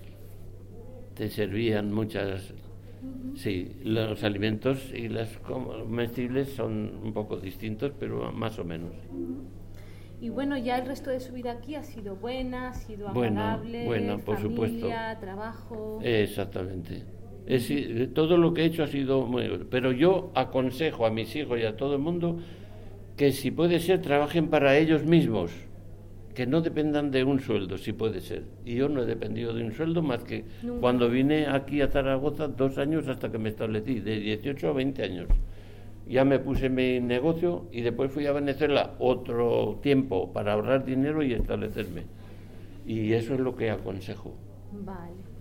te servían muchas. Uh-huh. Sí, los alimentos y las comestibles son un poco distintos, pero más o menos. Uh-huh. Y bueno, ya el resto de su vida aquí ha sido buena, ha sido agradable, bueno, bueno, por familia, supuesto. Trabajo. Exactamente. Es, todo lo que he hecho ha sido muy... Pero yo aconsejo a mis hijos y a todo el mundo que si puede ser trabajen para ellos mismos, que no dependan de un sueldo, si puede ser. Y yo no he dependido de un sueldo más que Nunca. Cuando vine aquí a Zaragoza, dos años hasta que me establecí, de dieciocho a veinte años. Ya me puse mi negocio y después fui a Venezuela otro tiempo para ahorrar dinero y establecerme. Y eso es lo que aconsejo. Vale.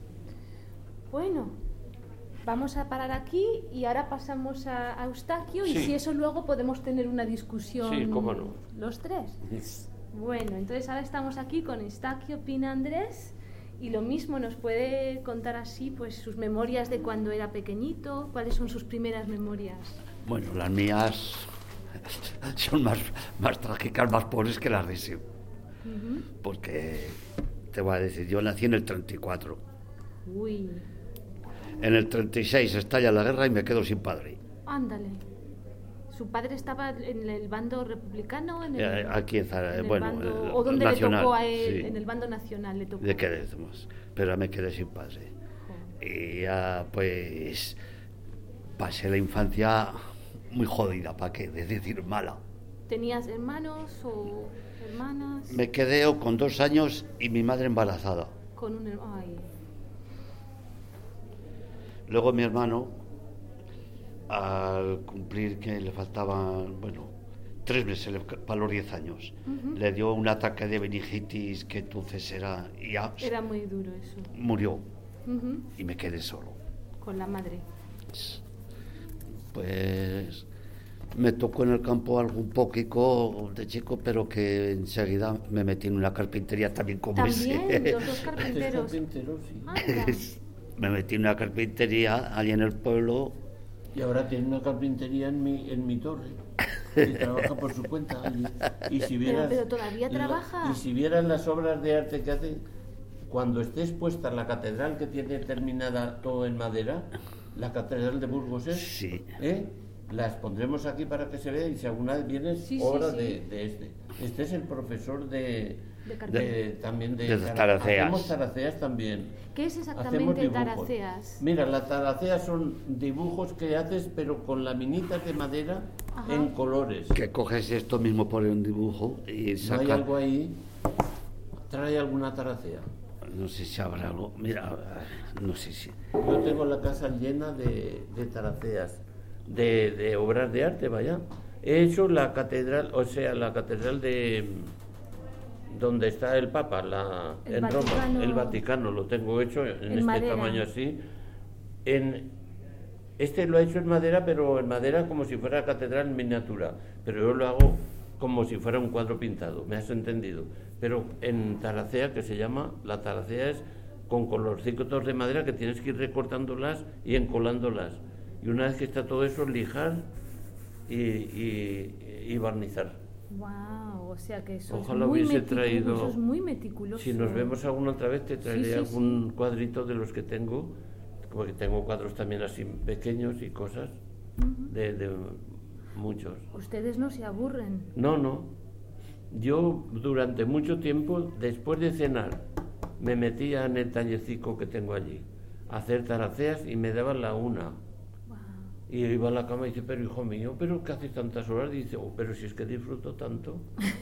Bueno, vamos a parar aquí y ahora pasamos a, a Eustaquio, sí. Y si eso luego podemos tener una discusión, sí, cómo no, los tres. Sí. Bueno, entonces ahora estamos aquí con Eustaquio Pina Andrés y lo mismo nos puede contar así pues sus memorias de cuando era pequeñito, cuáles son sus primeras memorias. Bueno, las mías son más, más trágicas, más pobres que las de ese. Uh-huh. Porque te voy a decir, yo nací en el treinta y cuatro. Uy. En el treinta y seis estalla la guerra y me quedo sin padre. Ándale. ¿Su padre estaba en el bando republicano? En el, Aquí en Zaragoza, bueno, bando, ¿o dónde nacional, le tocó a él? Sí. En el bando nacional le tocó. ¿De qué decimos? Pero me quedé sin padre. Oh. Y ya, pues, pasé la infancia muy jodida, ¿para qué? Es decir, mala. ¿Tenías hermanos o hermanas? Me quedé con dos años y mi madre embarazada. Con un hermano. Ay. Luego mi hermano, al cumplir que le faltaban, bueno, tres meses para los diez años, uh-huh. Le dio un ataque de meningitis que entonces era... Ya, era muy duro eso. Murió. Uh-huh. Y me quedé solo. ¿Con la madre? Pues me tocó en el campo algo un poquito de chico, pero que enseguida me metí en una carpintería también como ¿También? ese. ¿Los dos carpinteros? Sí. Me metí en una carpintería allí en el pueblo. Y ahora tiene una carpintería en mi, en mi torre. Y trabaja por su cuenta allí. Y si vieras, pero, pero todavía trabaja. La, y si vieras las obras de arte que hace, cuando esté expuesta la catedral que tiene terminada todo en madera, la catedral de Burgos es, sí. ¿eh? Las pondremos aquí para que se vea y si alguna vez vienes, sí, obra sí, sí. De, de este. Este es el profesor de... De, de, también de, de taraceas. Hacemos taraceas también. ¿Qué es exactamente taraceas? Mira, las taraceas son dibujos que haces pero con laminitas de madera. Ajá. En colores. Que coges esto mismo por un dibujo y sacas... ¿No hay algo ahí? ¿Trae alguna taracea? No sé si habrá algo. Mira, no sé si... Yo tengo la casa llena de, de taraceas, de, de obras de arte, vaya. He hecho la catedral, o sea, la catedral de... donde está el Papa, la, el en Vaticano, Roma, el Vaticano, lo tengo hecho en este madera. Tamaño así, en, Este lo ha hecho en madera, pero en madera como si fuera catedral en miniatura. Pero yo lo hago como si fuera un cuadro pintado, ¿me has entendido? Pero en taracea, que se llama, la taracea es con colorcitos de madera que tienes que ir recortándolas y encolándolas. Y una vez que está todo eso, lijar y, y, y barnizar. Wow, o sea que eso Ojalá es muy hubiese meticuloso, traído, eso es muy meticuloso. Si nos vemos alguna otra vez te traeré sí, sí, algún sí. cuadrito de los que tengo, porque tengo cuadros también así pequeños y cosas uh-huh. de, de muchos. ¿Ustedes no se aburren? No, no. Yo durante mucho tiempo, después de cenar, me metía en el tallercico que tengo allí a hacer taraceas y me daban la una. Y iba a la cama y dice, pero hijo mío, ¿pero qué haces tantas horas? Y dice, oh, pero si es que disfruto tanto.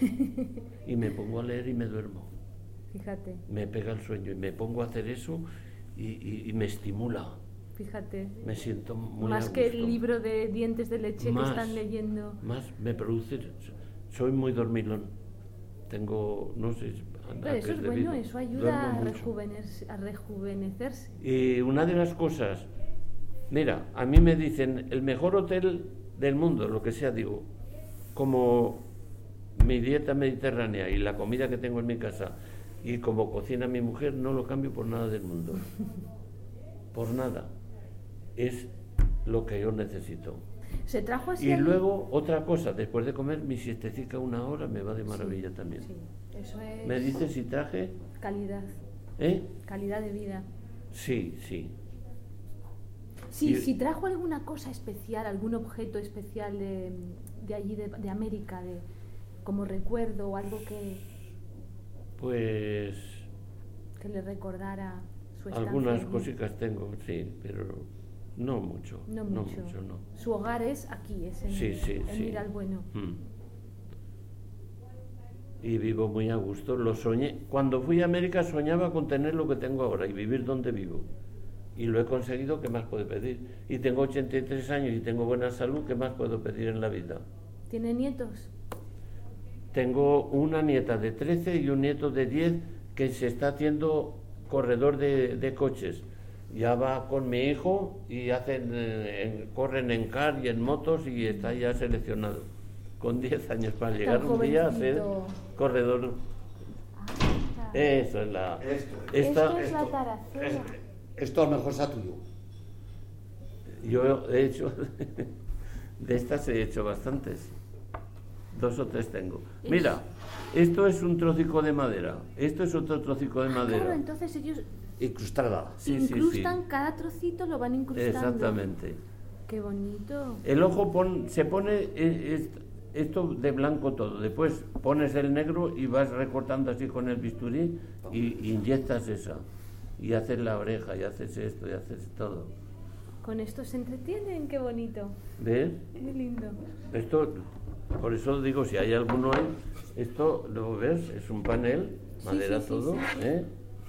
Y me pongo a leer y me duermo. Fíjate. Me pega el sueño y me pongo a hacer eso y, y, y me estimula. Fíjate. Me siento muy Más a gusto. Que el libro de dientes de leche más, que están leyendo. Más me produce... Soy muy dormilón. Tengo, no sé... Pero eso es bueno, eso ayuda a, rejuvenecerse, a rejuvenecerse. Y una de las cosas... Mira, a mí me dicen, el mejor hotel del mundo, lo que sea, digo, como mi dieta mediterránea y la comida que tengo en mi casa y como cocina mi mujer, no lo cambio por nada del mundo. Por nada. Es lo que yo necesito. ¿Se trajo así? Y ahí? luego, otra cosa, después de comer, mi siestecica una hora me va de maravilla sí, también. Sí, eso es... ¿Me dices si traje? Calidad. ¿Eh? Calidad de vida. Sí, sí. Sí, y... si trajo alguna cosa especial, algún objeto especial de, de allí, de, de América, de, como recuerdo o algo que... Pues... que le recordara su estancia. Algunas cositas tengo, sí, pero no mucho. No, no mucho. mucho, no. Su hogar es aquí, es en, sí, sí, en sí. Miralbueno. Mm. Y vivo muy a gusto. Lo soñé. Cuando fui a América soñaba con tener lo que tengo ahora y vivir donde vivo. Y lo he conseguido, ¿qué más puedo pedir? Y tengo ochenta y tres años y tengo buena salud, ¿qué más puedo pedir en la vida? ¿Tiene nietos? Tengo una nieta de trece y un nieto de diez que se está haciendo corredor de, de coches. Ya va con mi hijo y hacen, en, corren en car y en motos y está ya seleccionado. Con diez años para llegar Tan un día a jovencito. ser corredor. Ah, Eso es la... Esto, esta, esto es la esto, taracea. es- esto a lo mejor es a tuyo. Yo he hecho... De estas he hecho bastantes. Dos o tres tengo. Mira, esto es un trocico de madera. Esto es otro trocico de madera. Claro, entonces ellos Incrustada. Sí, sí, incrustan sí. cada trocito, lo van incrustando. Exactamente. Qué bonito. El ojo pon- se pone eh, est- esto de blanco todo. Después pones el negro y vas recortando así con el bisturí y, y inyectas esa. Y haces la oreja, y haces esto, y haces todo. Con esto se entretienen, qué bonito. ¿Ves? Muy lindo. Esto, por eso digo, si hay alguno ahí, esto, ¿lo ves? Es un panel, madera sí, sí, todo, sí, sí. ¿eh?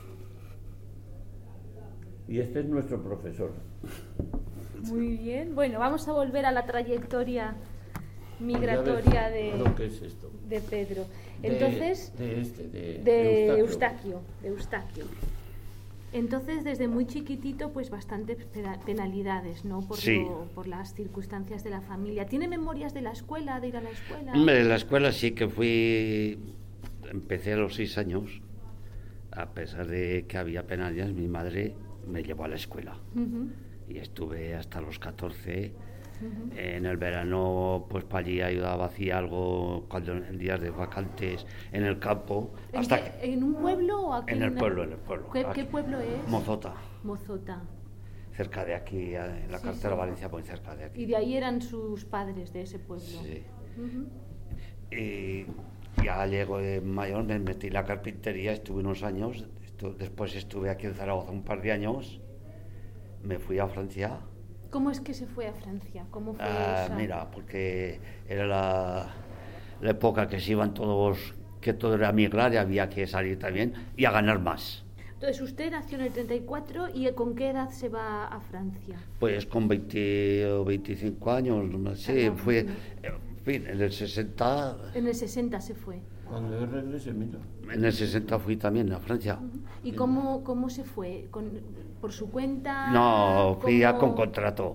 Y este es nuestro profesor. Muy bien. Bueno, vamos a volver a la trayectoria migratoria Ya ves, de, claro, ¿qué es esto? de Pedro. De- Entonces, de, este, de, de Eustaquio. Eustaquio, de Eustaquio. Entonces, desde muy chiquitito, pues bastantes pena- penalidades, ¿no? Por, Sí. lo- por las circunstancias de la familia. ¿Tiene memorias de la escuela, de ir a la escuela? Hombre, en la escuela sí que fui, empecé a los seis años, a pesar de que había penalidades, mi madre me llevó a la escuela Ujú, y estuve hasta los catorce. ujú. En el verano, pues para allí ayudaba, hacía algo cuando en días de vacantes en el campo. ¿En, hasta qué- que- ¿En un pueblo o aquí? en el una- pueblo, en el pueblo. ¿Qué, Aquí. qué pueblo es? Mozota, Mozota. cerca de aquí, en la Sí, carretera sí. Valencia, muy cerca de aquí. Y de ahí eran sus padres, de ese pueblo. Sí. Ujú. Y ya llego de mayor, me metí en la carpintería, estuve unos años, estu- después estuve aquí en Zaragoza un par de años, me fui a Francia. ¿Cómo es que se fue a Francia? ¿Cómo fue Ah, esa- mira, porque era la, la época que se iban todos, que todo era migrar y había que salir también y a ganar más. Entonces usted nació en el treinta y cuatro y ¿con qué edad se va a Francia? Pues con veinte o veinticinco años, no sé, Ah, fue, no. eh, fin, en el sesenta... En el sesenta se fue. Cuando yo regresé, mira. En el sesenta fui también a Francia. Uh-huh. ¿Y cómo, cómo se fue? ¿Con, ¿Por su cuenta? No, fui ya ¿Cómo? con contrato.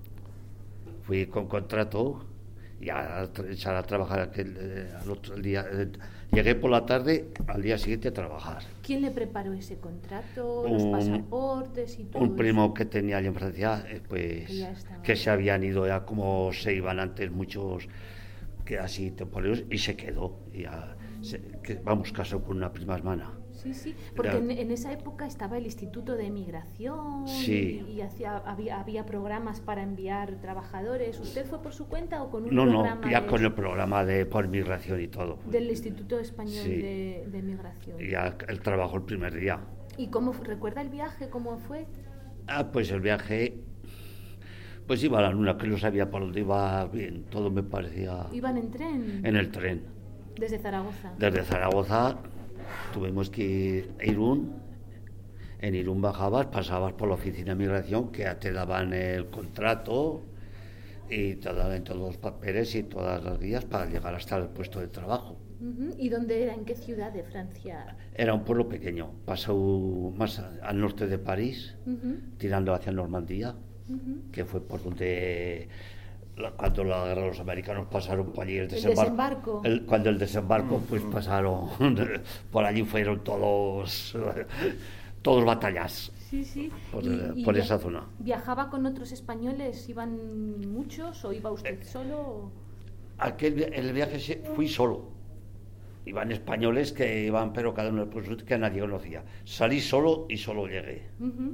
Fui con contrato y a echar a trabajar aquel, eh, al otro día. Eh, llegué por la tarde, al día siguiente a trabajar. ¿Quién le preparó ese contrato, Un- los pasaportes y todo Un primo eso? que tenía allí en Francia, eh, pues Que ya estaba. que se habían ido ya como se iban antes muchos que así temporeros y se quedó. Y ya se- que, vamos, casó con una prima hermana. Sí, sí, porque Era- en, en esa época estaba el Instituto de Migración Sí. y, y hacía, había, había programas para enviar trabajadores. ¿Usted fue por su cuenta o con un No, no, programa ya de- con el programa de por migración y todo. pues. del Instituto Español Sí. de, de Migración? Y ya el trabajo el primer día. ¿Y cómo fue? ¿Recuerda el viaje? ¿Cómo fue? Ah, pues el viaje, pues iba a la luna, que no sabía por dónde iba bien, todo me parecía ¿Iban en tren? en el tren. Desde Zaragoza. Desde Zaragoza tuvimos que ir a Irún, en Irún bajabas, pasabas por la oficina de migración, que ya te daban el contrato y te daban todos los papeles y todas las guías para llegar hasta el puesto de trabajo. Ujú. ¿Y dónde era? ¿En qué ciudad de Francia? Era un pueblo pequeño, pasó más a- al norte de París, Ujú, tirando hacia Normandía, ujú. que fue por donde la- cuando la guerra de los americanos pasaron por allí el desembarco. desembarco. El- cuando el desembarco, pues pasaron, por allí fueron todos, todos batallas Sí, sí. por, Y- y por via- esa zona. ¿Viajaba con otros españoles? ¿Iban muchos o iba Eh, usted solo? o- Aquel, vi- el viaje se- fui solo. Iban españoles que iban, pero cada uno por su que nadie conocía. Salí solo y solo llegué. Ujú.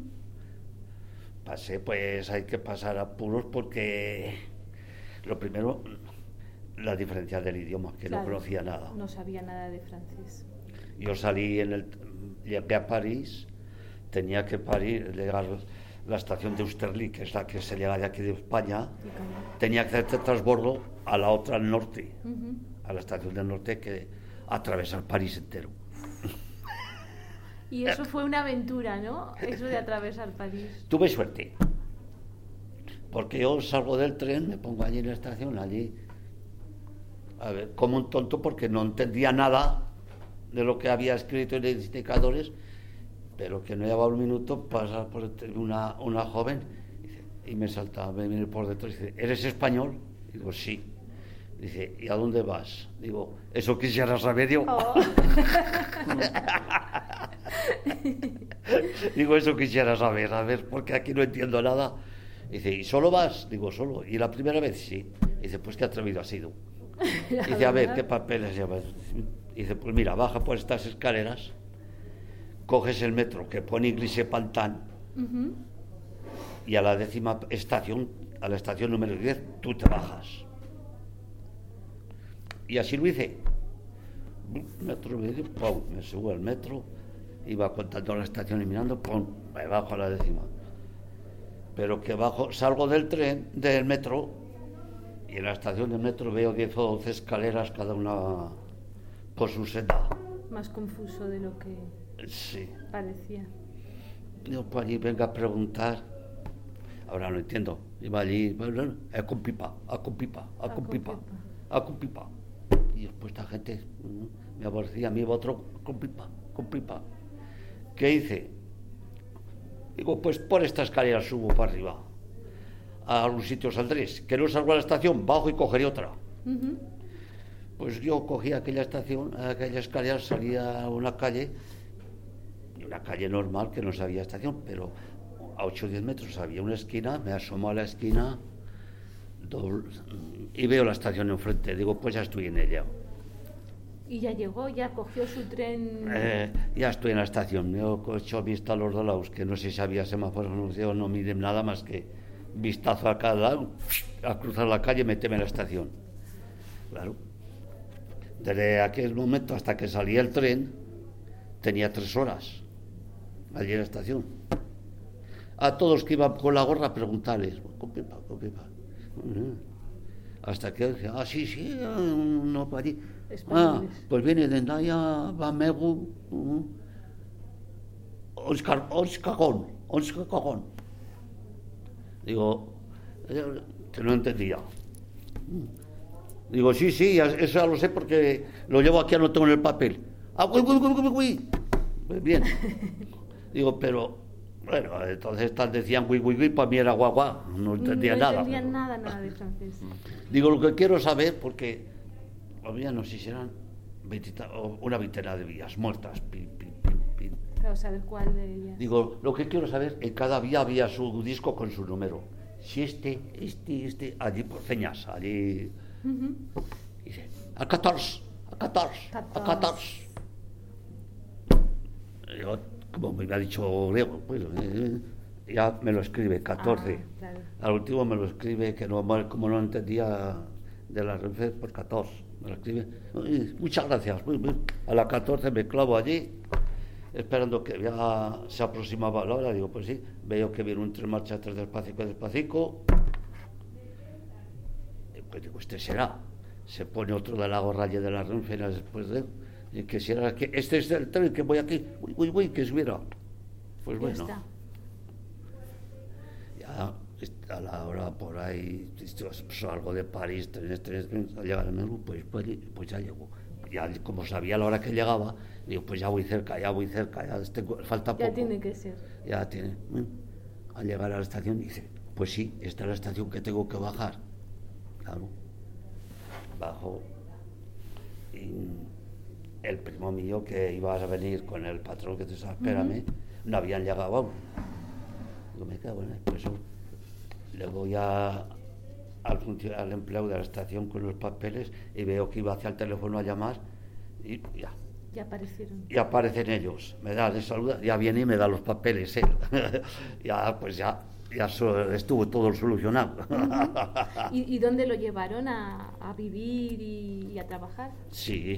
Pasé, pues hay que pasar apuros porque lo primero, la diferencia del idioma, que Claro, no conocía nada. No sabía nada de francés. Yo salí en el, llegué a París, tenía que parir, llegar a la estación de Austerlitz, que es la que se llega de aquí de España, Y cómo- tenía que hacer transbordo a la otra al norte, Ujú. a la estación del norte que atravesar París entero. Y eso fue una aventura, ¿no? Eso de atravesar París. Tuve suerte, porque yo salgo del tren, me pongo allí en la estación, allí, a ver, como un tonto, porque no entendía nada de lo que había escrito en los indicadores, pero que no llevaba un minuto, pasa por entre una, una joven dice, y me salta, me viene por detrás y dice, ¿eres español? Digo, sí. Dice, ¿y a dónde vas? Digo, eso quisiera saber yo. Oh. Digo, eso quisiera saber, a ver, porque aquí no entiendo nada. Dice, ¿y solo vas? Digo, solo. ¿Y la primera vez? Sí. Dice, pues qué atrevido has sido. Dice, a ver, ¿qué papeles llevas? Dice, pues mira, baja por estas escaleras, coges el metro que pone Iglesia Pantán Ujú. y a la décima estación, a la estación número diez, tú te bajas. Y así lo hice. Metro, pum, me subo al metro, iba contando la estación y mirando, pum, me bajo a la décima. Pero que bajo, salgo del tren, del metro, y en la estación del metro veo diez o doce escaleras, cada una por su senda. Más confuso de lo que Sí. parecía. Yo por allí venga a preguntar. Ahora no entiendo. Iba allí, bueno, a con pipa, a con pipa, a con pipa, a con pipa. Y después esta gente mm, me aborrecía, a mí iba otro con pipa, con pipa. ¿Qué hice? Digo, pues por esta escalera subo para arriba. A algún sitio saldré. Que no salgo a la estación, bajo y cogeré otra. Ujú. Pues yo cogía aquella estación, aquella escalera, salía a una calle, y una calle normal que no sabía estación, pero a ocho o diez metros había una esquina, me asomo a la esquina dobl- y veo la estación enfrente. Digo, pues ya estoy en ella. Y ya llegó, ya cogió su tren. Eh, ya estoy en la estación. Yo he hecho vista a los dos lados, que no sé si había semáforos anunciados, no miden nada más que vistazo a cada lado, a cruzar la calle y meterme en la estación. Claro. Desde aquel momento hasta que salía el tren, tenía tres horas allí en la estación. A todos que iban con la gorra a preguntarles, con pipa, con pipa. Uh-huh. Hasta que dije, ah, sí, sí, no, para allí. Ah, Españoles. pues viene de Naya, Bamegu, uh, Oscar, Oscagón, Oscagón. Digo, eh, que no entendía. Digo, sí, sí, eso ya lo sé porque lo llevo aquí, no tengo en el papel. Ah, uy, uy, uy, uy, uy. Pues bien. Digo, pero, bueno, entonces tal decían uy, uy, uy, para mí era guagua, no entendía nada. No entendían nada, nada de francés. Digo, lo que quiero saber, porque había, no sé si eran una veintena de vías muertas. Pin, pin, pin, pin. Claro, saber cuál de ellas. Digo, lo que quiero saber, en cada vía había su disco con su número. Si este, este, este, allí por señas, allí. Uh-huh. Dice, a catorce, a catorce, a catorce. Yo, como me había dicho Leo, pues eh, ya me lo escribe, catorce. Ah, claro. Al último me lo escribe, que no, como no entendía de la Renfe, pues catorce. Me lo escribe, muchas gracias. A la catorce me clavo allí, esperando que ya se aproximaba la hora. Digo, pues sí, veo que viene un tren marcha atrás despacito, despacito. Pues digo, este será. Se pone otro de la gorra de la Renfe después de él. Y que si era que este es el tren que voy aquí, uy, uy, uy, que subiera. Pues bueno. Ya a la hora por ahí, algo de París, trenes, trenes, trenes, al llegar al menú, pues, pues, pues ya llegó. Ya como sabía la hora que llegaba, digo, pues ya voy cerca, ya voy cerca, ya tengo, falta poco. Ya tiene que ser. Ya tiene. Al llegar a la estación dice, pues sí, esta es la estación que tengo que bajar. Claro. Bajo. Y el primo mío que iba a venir con el patrón que te estaba, espérame, uh-huh. No habían llegado aún. Digo, me cago en el pues le voy a, al, al empleado de la estación con los papeles y veo que iba hacia el teléfono a llamar y ya. Ya aparecieron. Y aparecen ellos, me da, les saluda, ya viene y me da los papeles, él. Ya, pues ya, ya so, estuvo todo solucionado. Uh-huh. ¿Y, ¿Y dónde lo llevaron a, a vivir y, y a trabajar? Sí.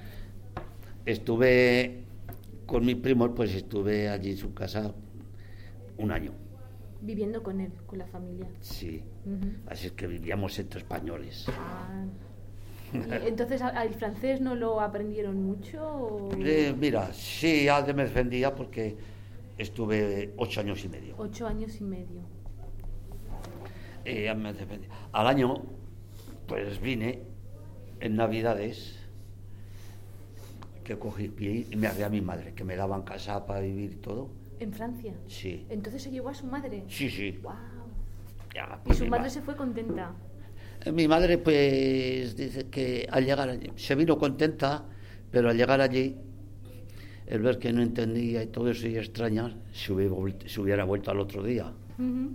Estuve con mi primo, pues estuve allí en su casa un año. Viviendo con él, con la familia. Sí, uh-huh. Así es que vivíamos entre españoles. Ah. ¿Y entonces el francés no lo aprendieron mucho? O... Eh, mira, sí, ya me defendía porque estuve ocho años y medio. Ocho años y medio. Eh, ya me defendía. Al año, pues vine en Navidades, que cogí pie y me arreé a mi madre, que me daban casa para vivir y todo. ¿En Francia? Sí. ¿Entonces se llevó a su madre? Sí, sí. Wow. Ya, pues ¿Y su madre ma- se fue contenta? Mi madre, pues, dice que al llegar allí, se vino contenta, pero al llegar allí, el ver que no entendía y todo eso y extrañar, se hubiera vuelto, se hubiera vuelto al otro día. Uh-huh.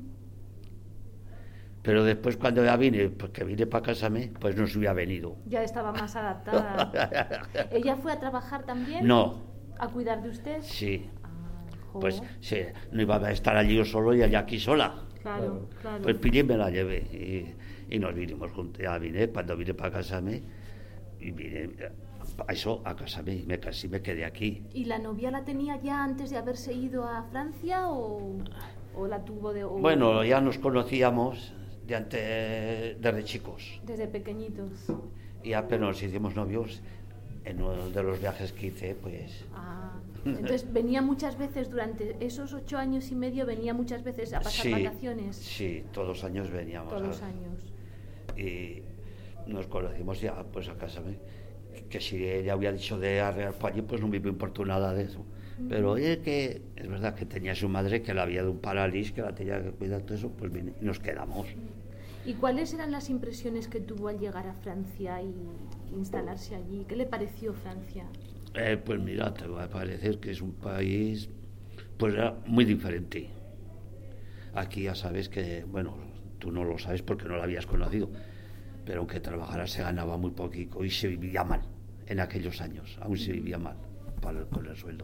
Pero después cuando ya vine, pues que vine para casarme, pues no se hubiera venido. Ya estaba más adaptada. ¿Ella fue a trabajar también? No. ¿A cuidar de usted? Sí. Ah, pues sí, no iba a estar allí yo solo y allá aquí sola. Claro, claro. Pues pillé y me la llevé y, y nos vinimos juntos. Ya vine, cuando vine para casarme, y vine a eso, a casarme, y me casé y me quedé aquí. ¿Y la novia la tenía ya antes de haberse ido a Francia o, o la tuvo de...? O... Bueno, ya nos conocíamos de antes, desde chicos. Desde pequeñitos. Y apenas nos hicimos novios en uno de los viajes que hice, pues... Ah, entonces venía muchas veces, durante esos ocho años y medio, venía muchas veces a pasar sí, vacaciones. Sí, todos los años veníamos. Todos los años. Y nos conocimos ya, pues a casa. Que, que si ella había dicho de arrear para allí, pues no me importó nada de eso. Uh-huh. Pero oye, que es verdad que tenía su madre, que la había de un parálisis, que la tenía que cuidar, todo eso, pues vine, y nos quedamos. ¿Y cuáles eran las impresiones que tuvo al llegar a Francia y instalarse allí? ¿Qué le pareció Francia? Eh, pues mira, te va a parecer que es un país pues muy diferente. Aquí ya sabes que, bueno, tú no lo sabes porque no lo habías conocido, pero aunque trabajara se ganaba muy poquito y se vivía mal en aquellos años, aún se vivía mal para, con el sueldo.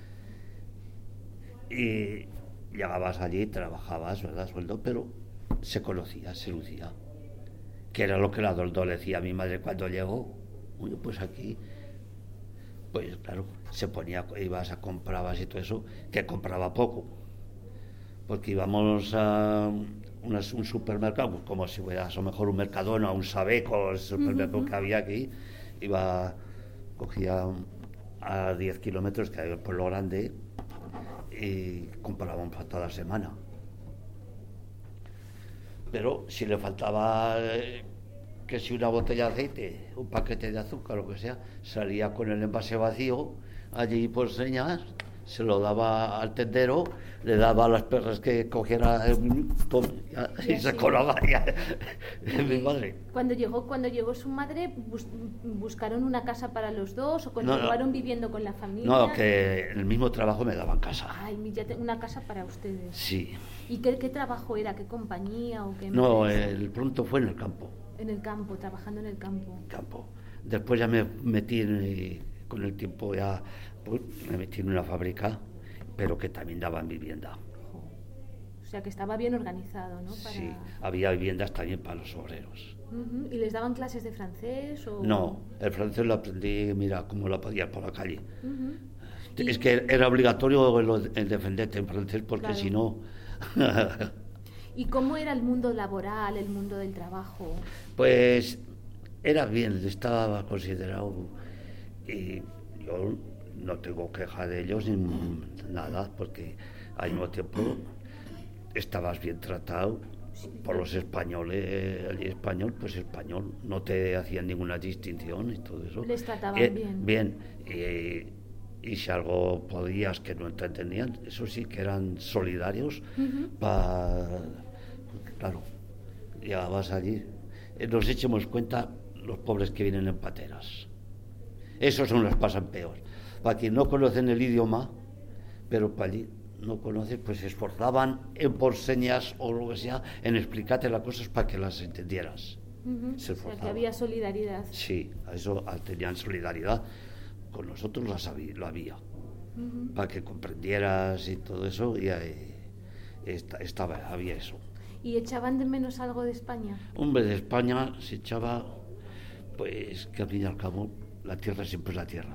Y llegabas allí, trabajabas, ¿verdad? Sueldo, pero se conocía, se lucía, que era lo que la Doldó le decía a mi madre cuando llegó. Oye, pues aquí... Pues claro, se ponía, ibas a comprabas y todo eso, que compraba poco, porque íbamos a una, un supermercado, como si fueras a lo mejor un Mercadona, un Sabeco, el supermercado uh-huh. que había aquí, iba, cogía a diez kilómetros, que había el pueblo grande, y comprábamos para toda la semana. Pero si le faltaba... Eh, que si una botella de aceite, un paquete de azúcar, lo que sea, salía con el envase vacío, allí por señas, se lo daba al tendero, le daba a las perras que cogiera el, todo, y, y se colaba ya, mi madre. Cuando llegó, cuando llegó su madre, bus, buscaron una casa para los dos o continuaron no, no. viviendo con la familia. No, que el mismo trabajo me daban casa. Ay, ya te, una casa para ustedes. Sí. ¿Y qué, qué trabajo era? ¿Qué compañía o qué? No, el pronto fue en el campo. En el campo, trabajando en el campo. Campo. Después ya me metí en, con el tiempo ya pues, me metí en una fábrica, pero que también daban vivienda. O sea que estaba bien organizado, ¿no? Para... Sí, había viviendas también para los obreros. Uh-huh. ¿Y les daban clases de francés? O... No, el francés lo aprendí, mira, como lo podía por la calle. Uh-huh. Es y... que era obligatorio el, el defenderte en francés, porque claro. si no... ¿Y cómo era el mundo laboral, el mundo del trabajo? Pues era bien, estaba considerado, y yo no tengo queja de ellos ni nada, porque al mismo tiempo estabas bien tratado por los españoles, el español, pues español, no te hacían ninguna distinción y todo eso. Les trataban eh, bien. Bien, y, y si algo podías que no entendían, eso sí que eran solidarios, uh-huh. para... Claro, ya vas allí, nos echemos cuenta los pobres que vienen en pateras. Esos son los que pasan peor. Para quien no conocen el idioma, pero para allí no conocen, pues se esforzaban en por señas o lo que sea, en explicarte las cosas para que las entendieras. Uh-huh. Se esforzaban. O sea, que había solidaridad. Sí, a eso tenían solidaridad. Con nosotros las había, lo había. Uh-huh. Para que comprendieras y todo eso, y ahí estaba, había eso. ¿Y echaban de menos algo de España? Hombre, de España se echaba, pues que al fin y al cabo la tierra siempre es la tierra.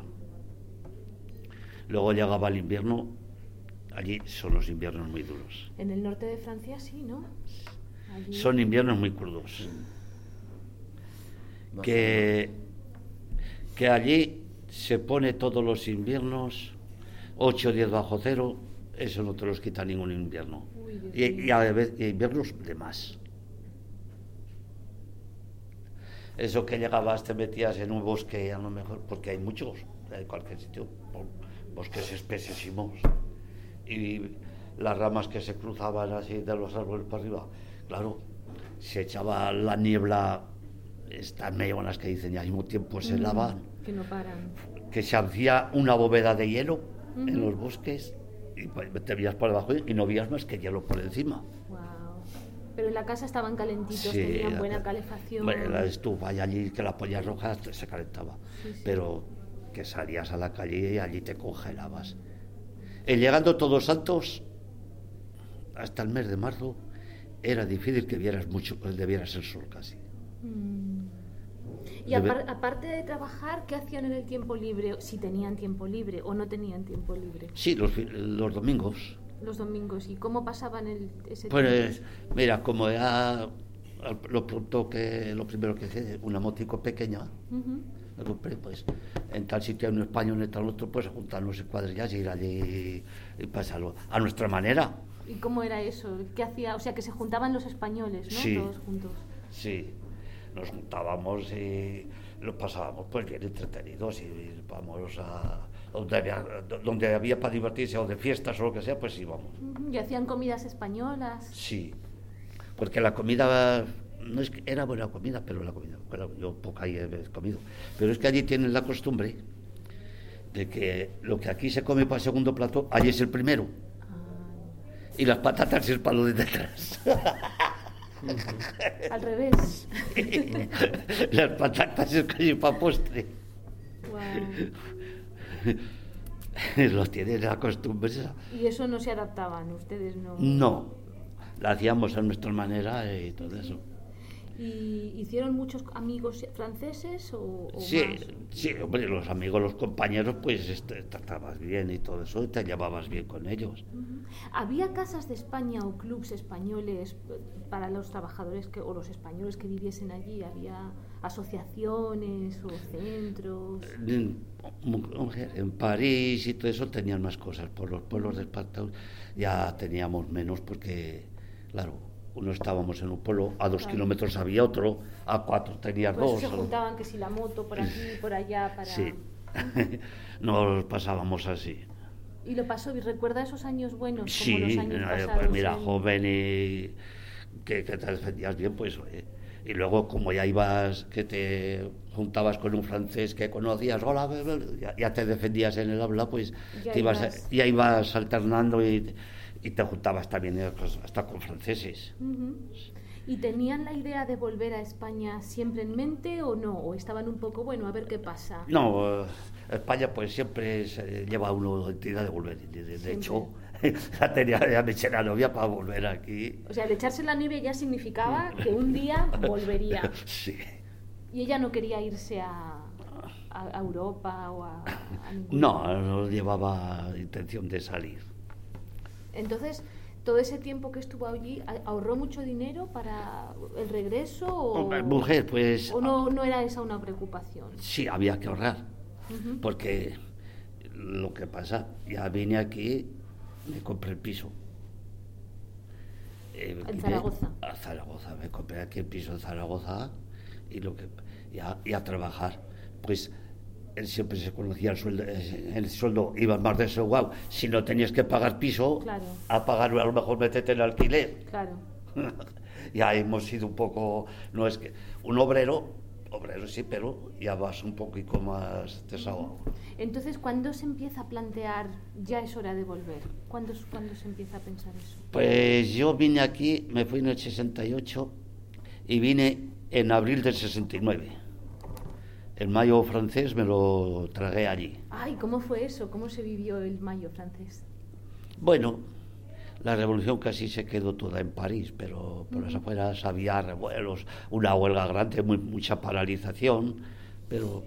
Luego llegaba el invierno, allí son los inviernos muy duros. En el norte de Francia sí, ¿no? Allí... Son inviernos muy crudos. No que, que allí se pone todos los inviernos ocho o diez bajo cero, eso no te los quita ningún invierno. Uy, y, y a veces inviernos de más. Eso que llegabas, te metías en un bosque, a lo mejor, porque hay muchos, en cualquier sitio, bosques espesísimos, y las ramas que se cruzaban así de los árboles para arriba, claro, se echaba la niebla, estas melonas que dicen, y al mismo tiempo se helaban, que no paran, que se hacía una bóveda de hielo uh-huh. en los bosques, y te veías por debajo y no veías más que hielo por encima. Wow. Pero en la casa estaban calentitos, sí, tenían buena calefacción. Bueno, la estufa y allí que la ponías roja se calentaba, sí, sí. Pero que salías a la calle y allí te congelabas. Y llegando Todos Santos, hasta el mes de marzo, era difícil que vieras mucho, que vieras el sol casi. Mm. Y apar, aparte de trabajar, ¿qué hacían en el tiempo libre? Si tenían tiempo libre o no tenían tiempo libre. Sí, los, los domingos. Los domingos. ¿Y cómo pasaban el, ese pues, tiempo? Pues, mira, como ya lo pronto que lo primero que hice, una motico pequeña, uh-huh. la compré, pues, en tal sitio hay un español, en tal otro, pues juntarnos en cuadrillas y ir allí y, y pasarlo a nuestra manera. ¿Y cómo era eso? ¿Qué hacía? O sea, que se juntaban los españoles, ¿no? Sí, todos juntos. Sí. Nos juntábamos y los pasábamos pues bien entretenidos y vamos a donde había, donde había para divertirse o de fiestas o lo que sea, pues íbamos. ¿Y hacían comidas españolas? Sí, porque la comida no es que era buena comida, pero la comida, bueno, yo poca he comido, pero es que allí tienen la costumbre de que lo que aquí se come para el segundo plato, allí es el primero. Ah. Y las patatas es para lo de detrás. Al revés. Las patatas es casi para postre. Wow. Los tienen la costumbre. ¿Y eso no se adaptaban? ¿Ustedes no? No, la hacíamos a nuestra manera y todo eso. ¿Y hicieron muchos amigos franceses o, o sí, más? Sí, hombre, los amigos, los compañeros, pues te tratabas bien y todo eso, y te llevabas bien con ellos. Uh-huh. ¿Había casas de España o clubs españoles para los trabajadores que, o los españoles que viviesen allí? ¿Había asociaciones o centros? En, en París y todo eso tenían más cosas, por los pueblos de Esparta ya teníamos menos porque, claro, uno estábamos en un pueblo, a dos claro. kilómetros había otro, a cuatro tenías Pues dos. se juntaban que si la moto por aquí, por allá, para... Sí, nos pasábamos así. ¿Y lo pasó? ¿Y recuerda esos años buenos? Sí, como los años eh, pasados pues mira, en... joven y que, que te defendías bien, pues... Eh, y luego, como ya ibas, que te juntabas con un francés que conocías, hola, ya, ya te defendías en el habla, pues ya, te ibas, ibas... ya ibas alternando y, y te juntabas también hasta con franceses. Uh-huh. ¿Y tenían la idea de volver a España siempre en mente o no? ¿O estaban un poco, bueno, a ver qué pasa? No, eh, España pues siempre se lleva uno entidad de volver. De, de, de hecho, ya, tenía, ya me eché la novia para volver aquí. O sea, el echarse la nieve ya significaba que un día volvería. Sí. Y ella no quería irse a, a, a Europa o a, a ningún No, lugar. no llevaba intención de salir. Entonces, todo ese tiempo que estuvo allí, ¿ahorró mucho dinero para el regreso? O, Mujer, pues... ¿O no, no era esa una preocupación? Sí, había que ahorrar. Uh-huh. Porque lo que pasa, ya vine aquí, me compré el piso. Eh, ¿En Zaragoza? A Zaragoza, me compré aquí el piso en Zaragoza y lo que y a, y a trabajar. Pues él siempre se conocía el sueldo, el sueldo iba más desahogado. Si no tenías que pagar piso, claro. a pagar a lo mejor métete en alquiler. Claro. Ya hemos sido un poco, no es que un obrero, obrero sí, pero ya vas un poquito más desahogado. Entonces, ¿cuándo se empieza a plantear ya es hora de volver? ¿Cuándo, ¿Cuándo se empieza a pensar eso? Pues yo vine aquí, me fui en el sesenta y ocho y vine en abril del sesenta y nueve. El mayo francés me lo tragué allí. Ay, ¿cómo fue eso? ¿Cómo se vivió el mayo francés? Bueno, la revolución casi se quedó toda en París, pero por Uh-huh. las afueras había revuelos, una huelga grande, muy, mucha paralización, pero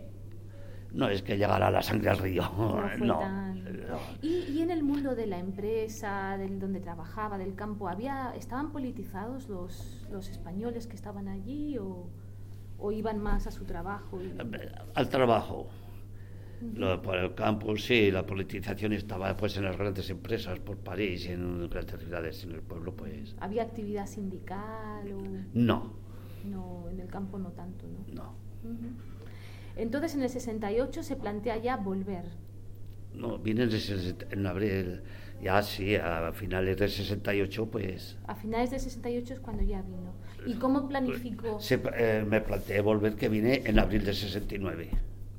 no es que llegara la sangre al río. No fue No, tan... no. ¿Y, y en el mundo de la empresa, del donde trabajaba, del campo, había estaban politizados los, los españoles que estaban allí o, o iban más a su trabajo? Y... Al trabajo. Uh-huh. Lo, por el campo, sí, la politización estaba pues en las grandes empresas, por París y en grandes ciudades, en el pueblo pues... ¿Había actividad sindical o...? No. No, en el campo no tanto, ¿no? No. Uh-huh. Entonces en el sesenta y ocho se plantea ya volver. No, vine en, en abril, ya sí, a finales del sesenta y ocho pues... A finales del sesenta y ocho es cuando ya vino. ¿Y cómo planificó? Se, eh, me planteé volver, que vine en abril del sesenta y nueve.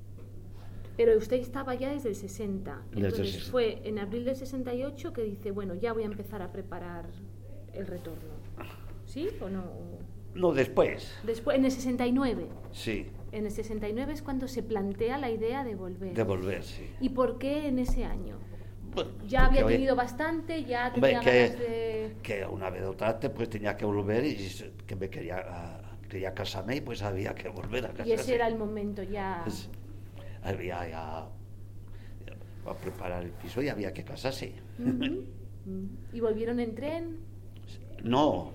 Pero usted estaba ya desde el sesenta. Desde Entonces el sesenta. fue en abril del sesenta y ocho que dice, bueno, ya voy a empezar a preparar el retorno. ¿Sí o no? No, después. Después, en el sesenta y nueve. Sí, En el sesenta y nueve es cuando se plantea la idea de volver. de volver, sí. ¿Y por qué en ese año? Bueno, Ya había porque, tenido bastante, ya hombre, tenía que, ganas de... que una vez o otra pues tenía que volver y que me quería, quería casarme y pues había que volver a casarme. Y ese era el momento ya... Pues, había ya, ya a preparar el piso y había que casarse. Uh-huh. ¿Y volvieron en tren? No,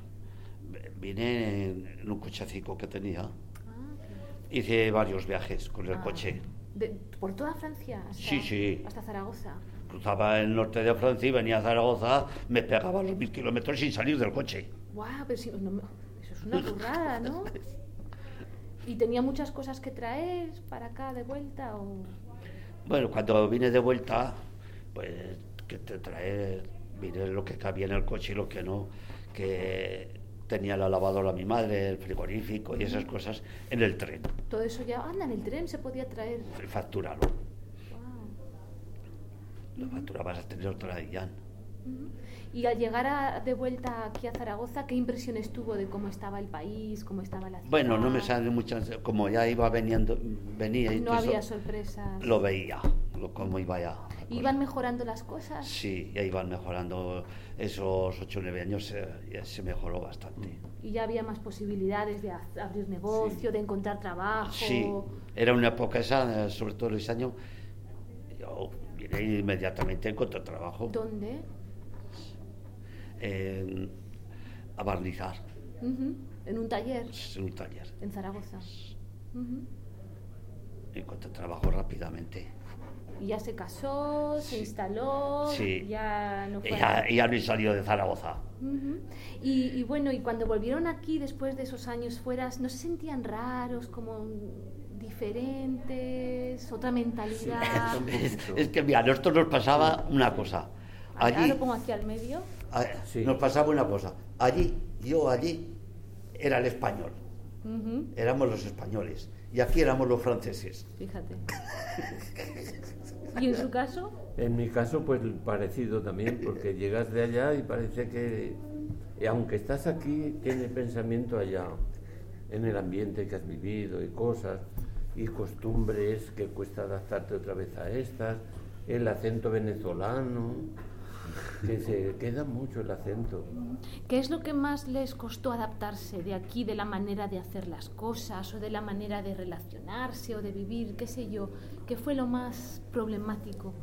vine en, en un cochecico que tenía. Ah, okay. Hice varios viajes con el Ah. coche. De, ¿Por toda Francia? Hasta, Sí, sí. Hasta Zaragoza. Cruzaba el norte de Francia y venía a Zaragoza, me pegaba los mil kilómetros sin salir del coche. ¡Guau! Pero si, no, me- eso es una burrada, ¿no? ¿Y tenía muchas cosas que traer para acá de vuelta o...? Bueno, cuando vine de vuelta, pues que te trae, vine lo que cabía en el coche y lo que no, que tenía la lavadora mi madre, el frigorífico y esas cosas en el tren, Todo eso ya... Anda, en el tren se podía traer. facturarlo. Guau. Lo facturabas a tener otra y ya. Ujú. Y al llegar a- de vuelta aquí a Zaragoza, ¿qué impresiones tuvo de cómo estaba el país, cómo estaba la ciudad? Bueno, no me salen muchas, como ya iba veniendo, venía y No todo había eso, sorpresas. lo veía, lo, cómo iba ya. ¿Iban mejorando las cosas? Sí, ya iban mejorando, esos ocho o nueve años se, ya se mejoró bastante. Y ya había más posibilidades de haz- abrir negocio, de encontrar trabajo. Sí, era una época esa, sobre todo ese año, yo vine inmediatamente, encontré trabajo ¿Dónde? en, a barnizar, Ujú. En un taller, en un taller. en Zaragoza. Ujú. Encontré trabajo rápidamente. Y ya se casó, se Sí. instaló, Sí. ya no Y fue... ya, y ya no he salido de Zaragoza. Uh-huh. y, y bueno, y cuando volvieron aquí después de esos años fuera, ¿no se sentían raros, como diferentes, otra mentalidad? Sí, es, es que mira, a nosotros nos pasaba una cosa. Allí, Ahora lo pongo aquí al medio. a, Sí. Nos pasaba una cosa. Allí, yo allí era el español. Uh-huh. Éramos los españoles. Y aquí éramos los franceses. Fíjate. ¿Y en su caso? En mi caso, pues parecido también, porque llegas de allá y parece que, y aunque estás aquí, tienes pensamiento allá, en el ambiente que has vivido y cosas, y costumbres que cuesta adaptarte otra vez a estas, el acento venezolano, que se queda mucho el acento. ¿Qué es lo que más les costó adaptarse de aquí, de la manera de hacer las cosas, o de la manera de relacionarse, o de vivir, qué sé yo? ¿Qué fue lo más problemático?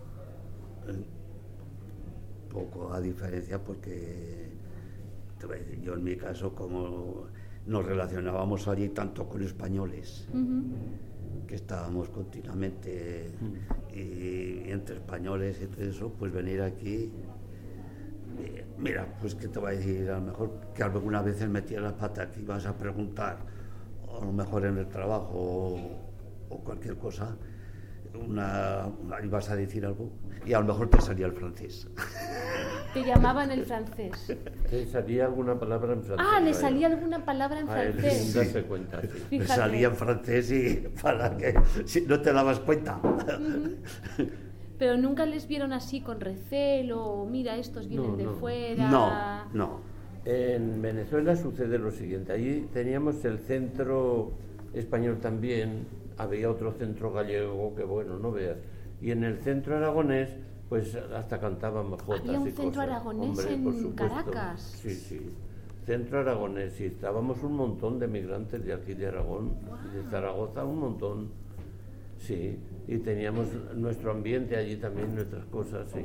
Poco a diferencia porque te voy a decir, yo en mi caso, como nos relacionábamos allí tanto con españoles, Uh-huh. que estábamos continuamente y, y entre españoles y todo eso, pues venir aquí, eh, mira, pues que te voy a decir, a lo mejor que algunas veces metías las patas que ibas a preguntar, a lo mejor en el trabajo o, o cualquier cosa, una, una, ibas a decir algo y a lo mejor te salía el francés. Te llamaban el francés. ¿Te salía alguna palabra en francés? Ah, le a salía él? alguna palabra en A él, francés. sin darse cuenta, sí. Me Fíjate. salía en francés y para que si no te dabas cuenta. Uh-huh. Pero nunca les vieron así con recelo, o mira, estos vienen No, de no. fuera. No, no. En Venezuela sucede lo siguiente, allí teníamos el centro español también, había otro centro gallego que bueno, no veas, y en el centro aragonés pues hasta cantábamos jotas Había un y centro cosas. aragonés Hombre, en por supuesto. Caracas. Sí, sí, centro aragonés, y estábamos un montón de migrantes de aquí de Aragón, y de Zaragoza, un montón, sí, y teníamos nuestro ambiente allí también, nuestras cosas, sí.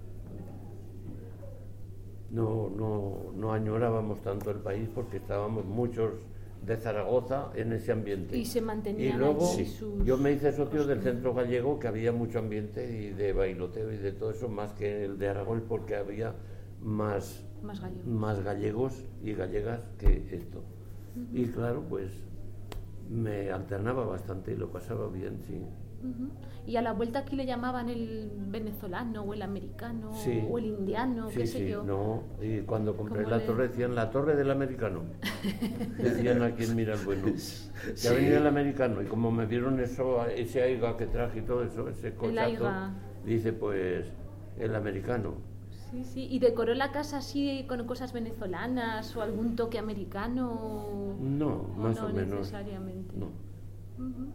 No, no, no añorábamos tanto el país porque estábamos muchos de Zaragoza en ese ambiente. Y se mantenían Y luego allí sus... yo me hice socio del centro gallego, que había mucho ambiente y de bailoteo y de todo eso, más que el de Aragón, porque había más, Más gallegos. más gallegos y gallegas que esto. Uh-huh. Y claro, pues me alternaba bastante y lo pasaba bien, sí. Uh-huh. Y a la vuelta aquí le llamaban el venezolano o el americano, Sí. o el indiano, Sí, qué sé sí, yo. no. Y cuando compré ¿Cómo la le- torre decían la torre del americano. Decían aquí en Miralbueno. Sí. Ya venía el americano y como me vieron eso, ese aiga que traje y todo eso, ese cochazo, aiga. dice pues el americano. Sí, sí. ¿Y decoró la casa así con cosas venezolanas o algún toque americano? No, más no o menos. necesariamente. No. Ujú.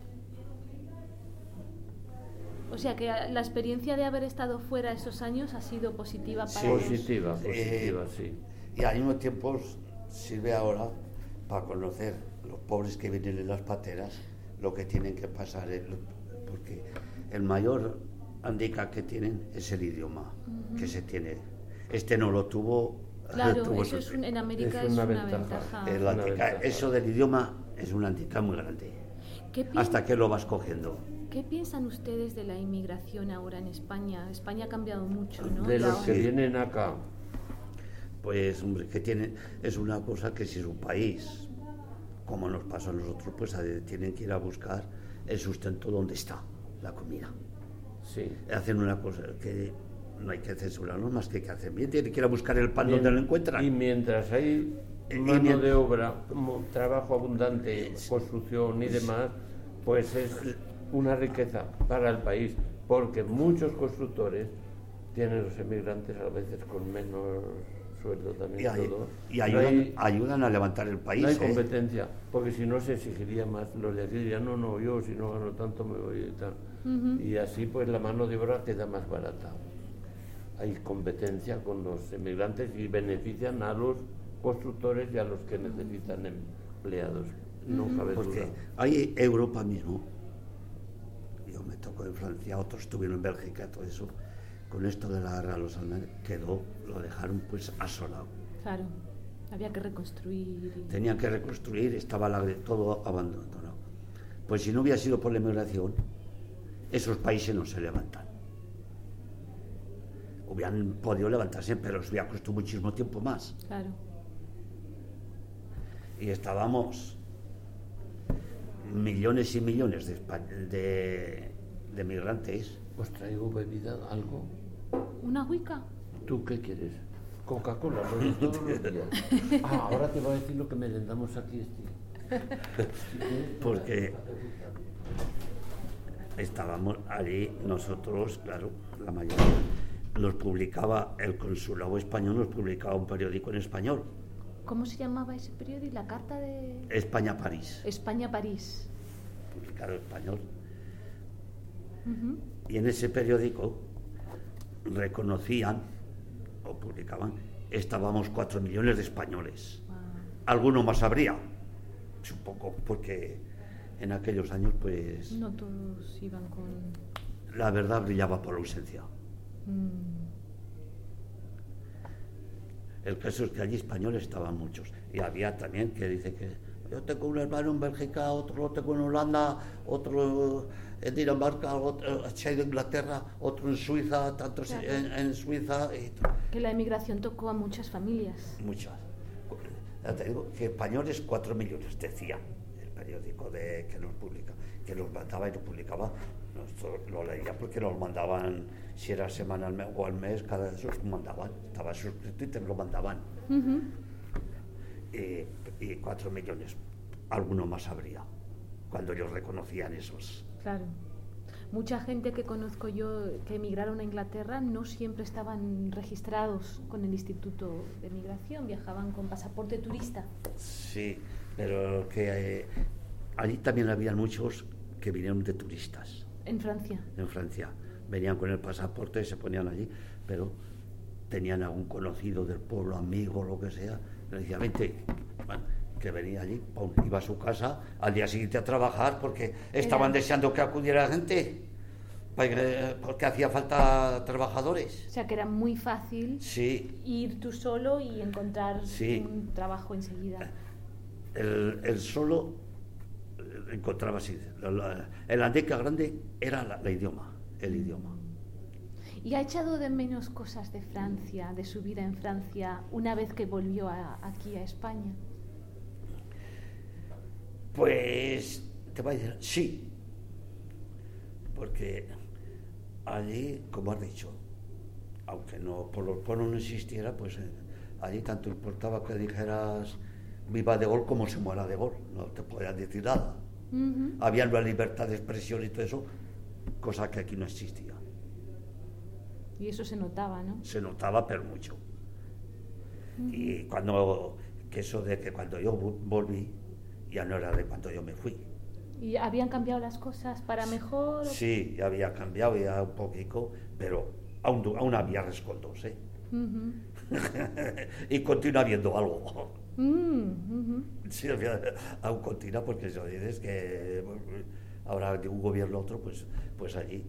O sea que la experiencia de haber estado fuera esos años ha sido positiva para Sí. vos. Positiva, Eh, positiva, sí. Y al mismo tiempo sirve ahora para conocer los pobres que vienen en las pateras, lo que tienen que pasar, es lo- porque el mayor handicap que tienen es el idioma que se tiene. Este no lo tuvo. Claro, tuvo eso es suerte. un- en América Es es una una, ventaja. ventaja. El Una handicap- ventaja. eso del idioma es un handicap muy grande, ¿Qué, pi- hasta que lo vas cogiendo. ¿Qué piensan ustedes de la inmigración ahora en España? España ha cambiado mucho, ¿no? De La- los que Sí. vienen acá, Pues, hombre, que tiene, es una cosa que si su país, como nos pasa a nosotros, pues eh, tienen que ir a buscar el sustento donde está la comida. sí. Hacen una cosa que no hay que censurarlos más que que hacen bien, tienen que ir a buscar el pan Mien- donde lo encuentran. Y mientras hay Y mano mien- de obra, como trabajo abundante, construcción y demás, pues es una riqueza para el país, porque muchos constructores tienen los emigrantes a veces con menos sueldo también. Y, ay- todo. y No ayudan, hay- ayudan a levantar el país. no hay ¿eh? competencia, porque si no se exigiría más. Los de aquí dirían, no, no, yo si no gano tanto me voy y tal. Ujú. Y así pues la mano de obra queda más barata. Hay competencia con los emigrantes y benefician a los constructores y a los que necesitan empleados. No cabe Porque duda. hay Europa mismo, yo me tocó en Francia, otros estuvieron en Bélgica, todo eso, con esto de la guerra, los alemanes, quedó, lo dejaron pues asolado. Claro, había que reconstruir. y- Tenían que reconstruir, estaba la- todo abandonado. Pues si no hubiera sido por la inmigración, esos países no se levantan. hubieran podido levantarse, pero os había costado muchísimo tiempo más. Claro. Y estábamos millones y millones de, de, de migrantes. ¿Os traigo bebida, algo? ¿Una huica? ¿Tú qué quieres? Coca-Cola, lo todos los días. Ah, ahora te voy a decir lo que merendamos aquí, este. Porque estábamos allí nosotros, claro, la mayoría. Nos publicaba, el consulado español nos publicaba un periódico en español. ¿Cómo se llamaba ese periódico? La carta de... España-París. España-París. Publicado en español. Uh-huh. Y en ese periódico reconocían, o publicaban, estábamos cuatro millones de españoles. Wow. Alguno más habría, supongo, porque en aquellos años, pues... No todos iban con... La verdad brillaba por la ausencia. Mm. El caso es que allí españoles estaban muchos. Y había también que dice que yo tengo un hermano en Bélgica, otro lo tengo en Holanda, otro en Dinamarca, otro en Inglaterra, otro en Suiza, tantos claro. en, en Suiza. Y que la emigración tocó a muchas familias. Muchas. Ya te digo que españoles cuatro millones, decía el periódico de, que nos publica, que los mandaba y lo publicaba. Nosotros lo leía porque nos mandaban, si era semanal o al mes, cada vez los mandaban, estaba suscrito y te lo mandaban. Uh-huh. y, y cuatro millones, alguno más habría, cuando ellos reconocían esos. Claro. Mucha gente que conozco yo que emigraron a Inglaterra no siempre estaban registrados con el Instituto de Migración, viajaban con pasaporte turista. Sí, pero que eh, allí también habían muchos que vinieron de turistas. En Francia. En Francia. Venían con el pasaporte y se ponían allí, pero tenían algún conocido del pueblo, amigo, lo que sea, le decía, vente, bueno, que venía allí, pum, iba a su casa al día siguiente a trabajar porque estaban Era... deseando que acudiera gente, porque hacía falta trabajadores. O sea que era muy fácil sí. ir tú solo y encontrar sí. un trabajo enseguida. El, el solo encontraba así, el handica grande era la, la idioma, el idioma. ¿Y ha echado de menos cosas de Francia, de su vida en Francia, una vez que volvió a, aquí a España? Pues te voy a decir, sí, porque allí, como has dicho, aunque no por los pueblos no existiera, pues eh, allí tanto importaba que dijeras viva De Gaulle como se muera De Gaulle, no te podían decir nada. Uh-huh. Había una libertad de expresión y todo eso, cosa que aquí no existía. Y eso se notaba, ¿no? Se notaba, pero mucho. Uh-huh. Y cuando, que eso de que cuando yo volví, ya no era de cuando yo me fui. ¿Y habían cambiado las cosas para mejor? Sí, ya había cambiado ya un poquito, pero aún, aún había rescoldos, ¿eh? Uh-huh. Y continúa habiendo algo. Uh-huh. Sí, aún continúa, porque eso dices que ahora de un gobierno a otro, pues, pues allí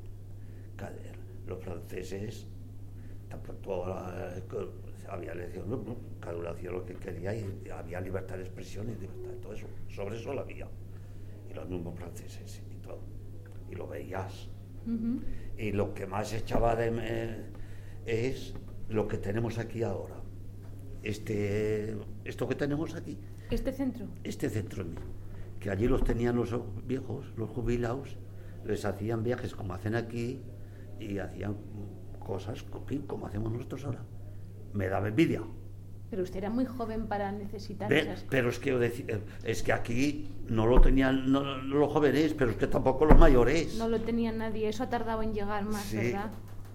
los franceses tampoco había elección, ¿no? Cada uno hacía lo que quería y había libertad de expresión y libertad de todo eso, sobre eso lo había, y los mismos franceses y todo, y lo veías. Uh-huh. Y lo que más echaba de eh, es lo que tenemos aquí ahora, este esto que tenemos aquí, este centro este centro que allí los tenían los viejos, los jubilados, les hacían viajes como hacen aquí y hacían cosas como hacemos nosotros ahora. Me daba envidia. Pero usted era muy joven para necesitar Ve, esas... Pero es que, es que aquí no lo tenían no, no los jóvenes, pero es que tampoco los mayores. No lo tenía nadie, eso ha tardado en llegar más, sí. ¿Verdad?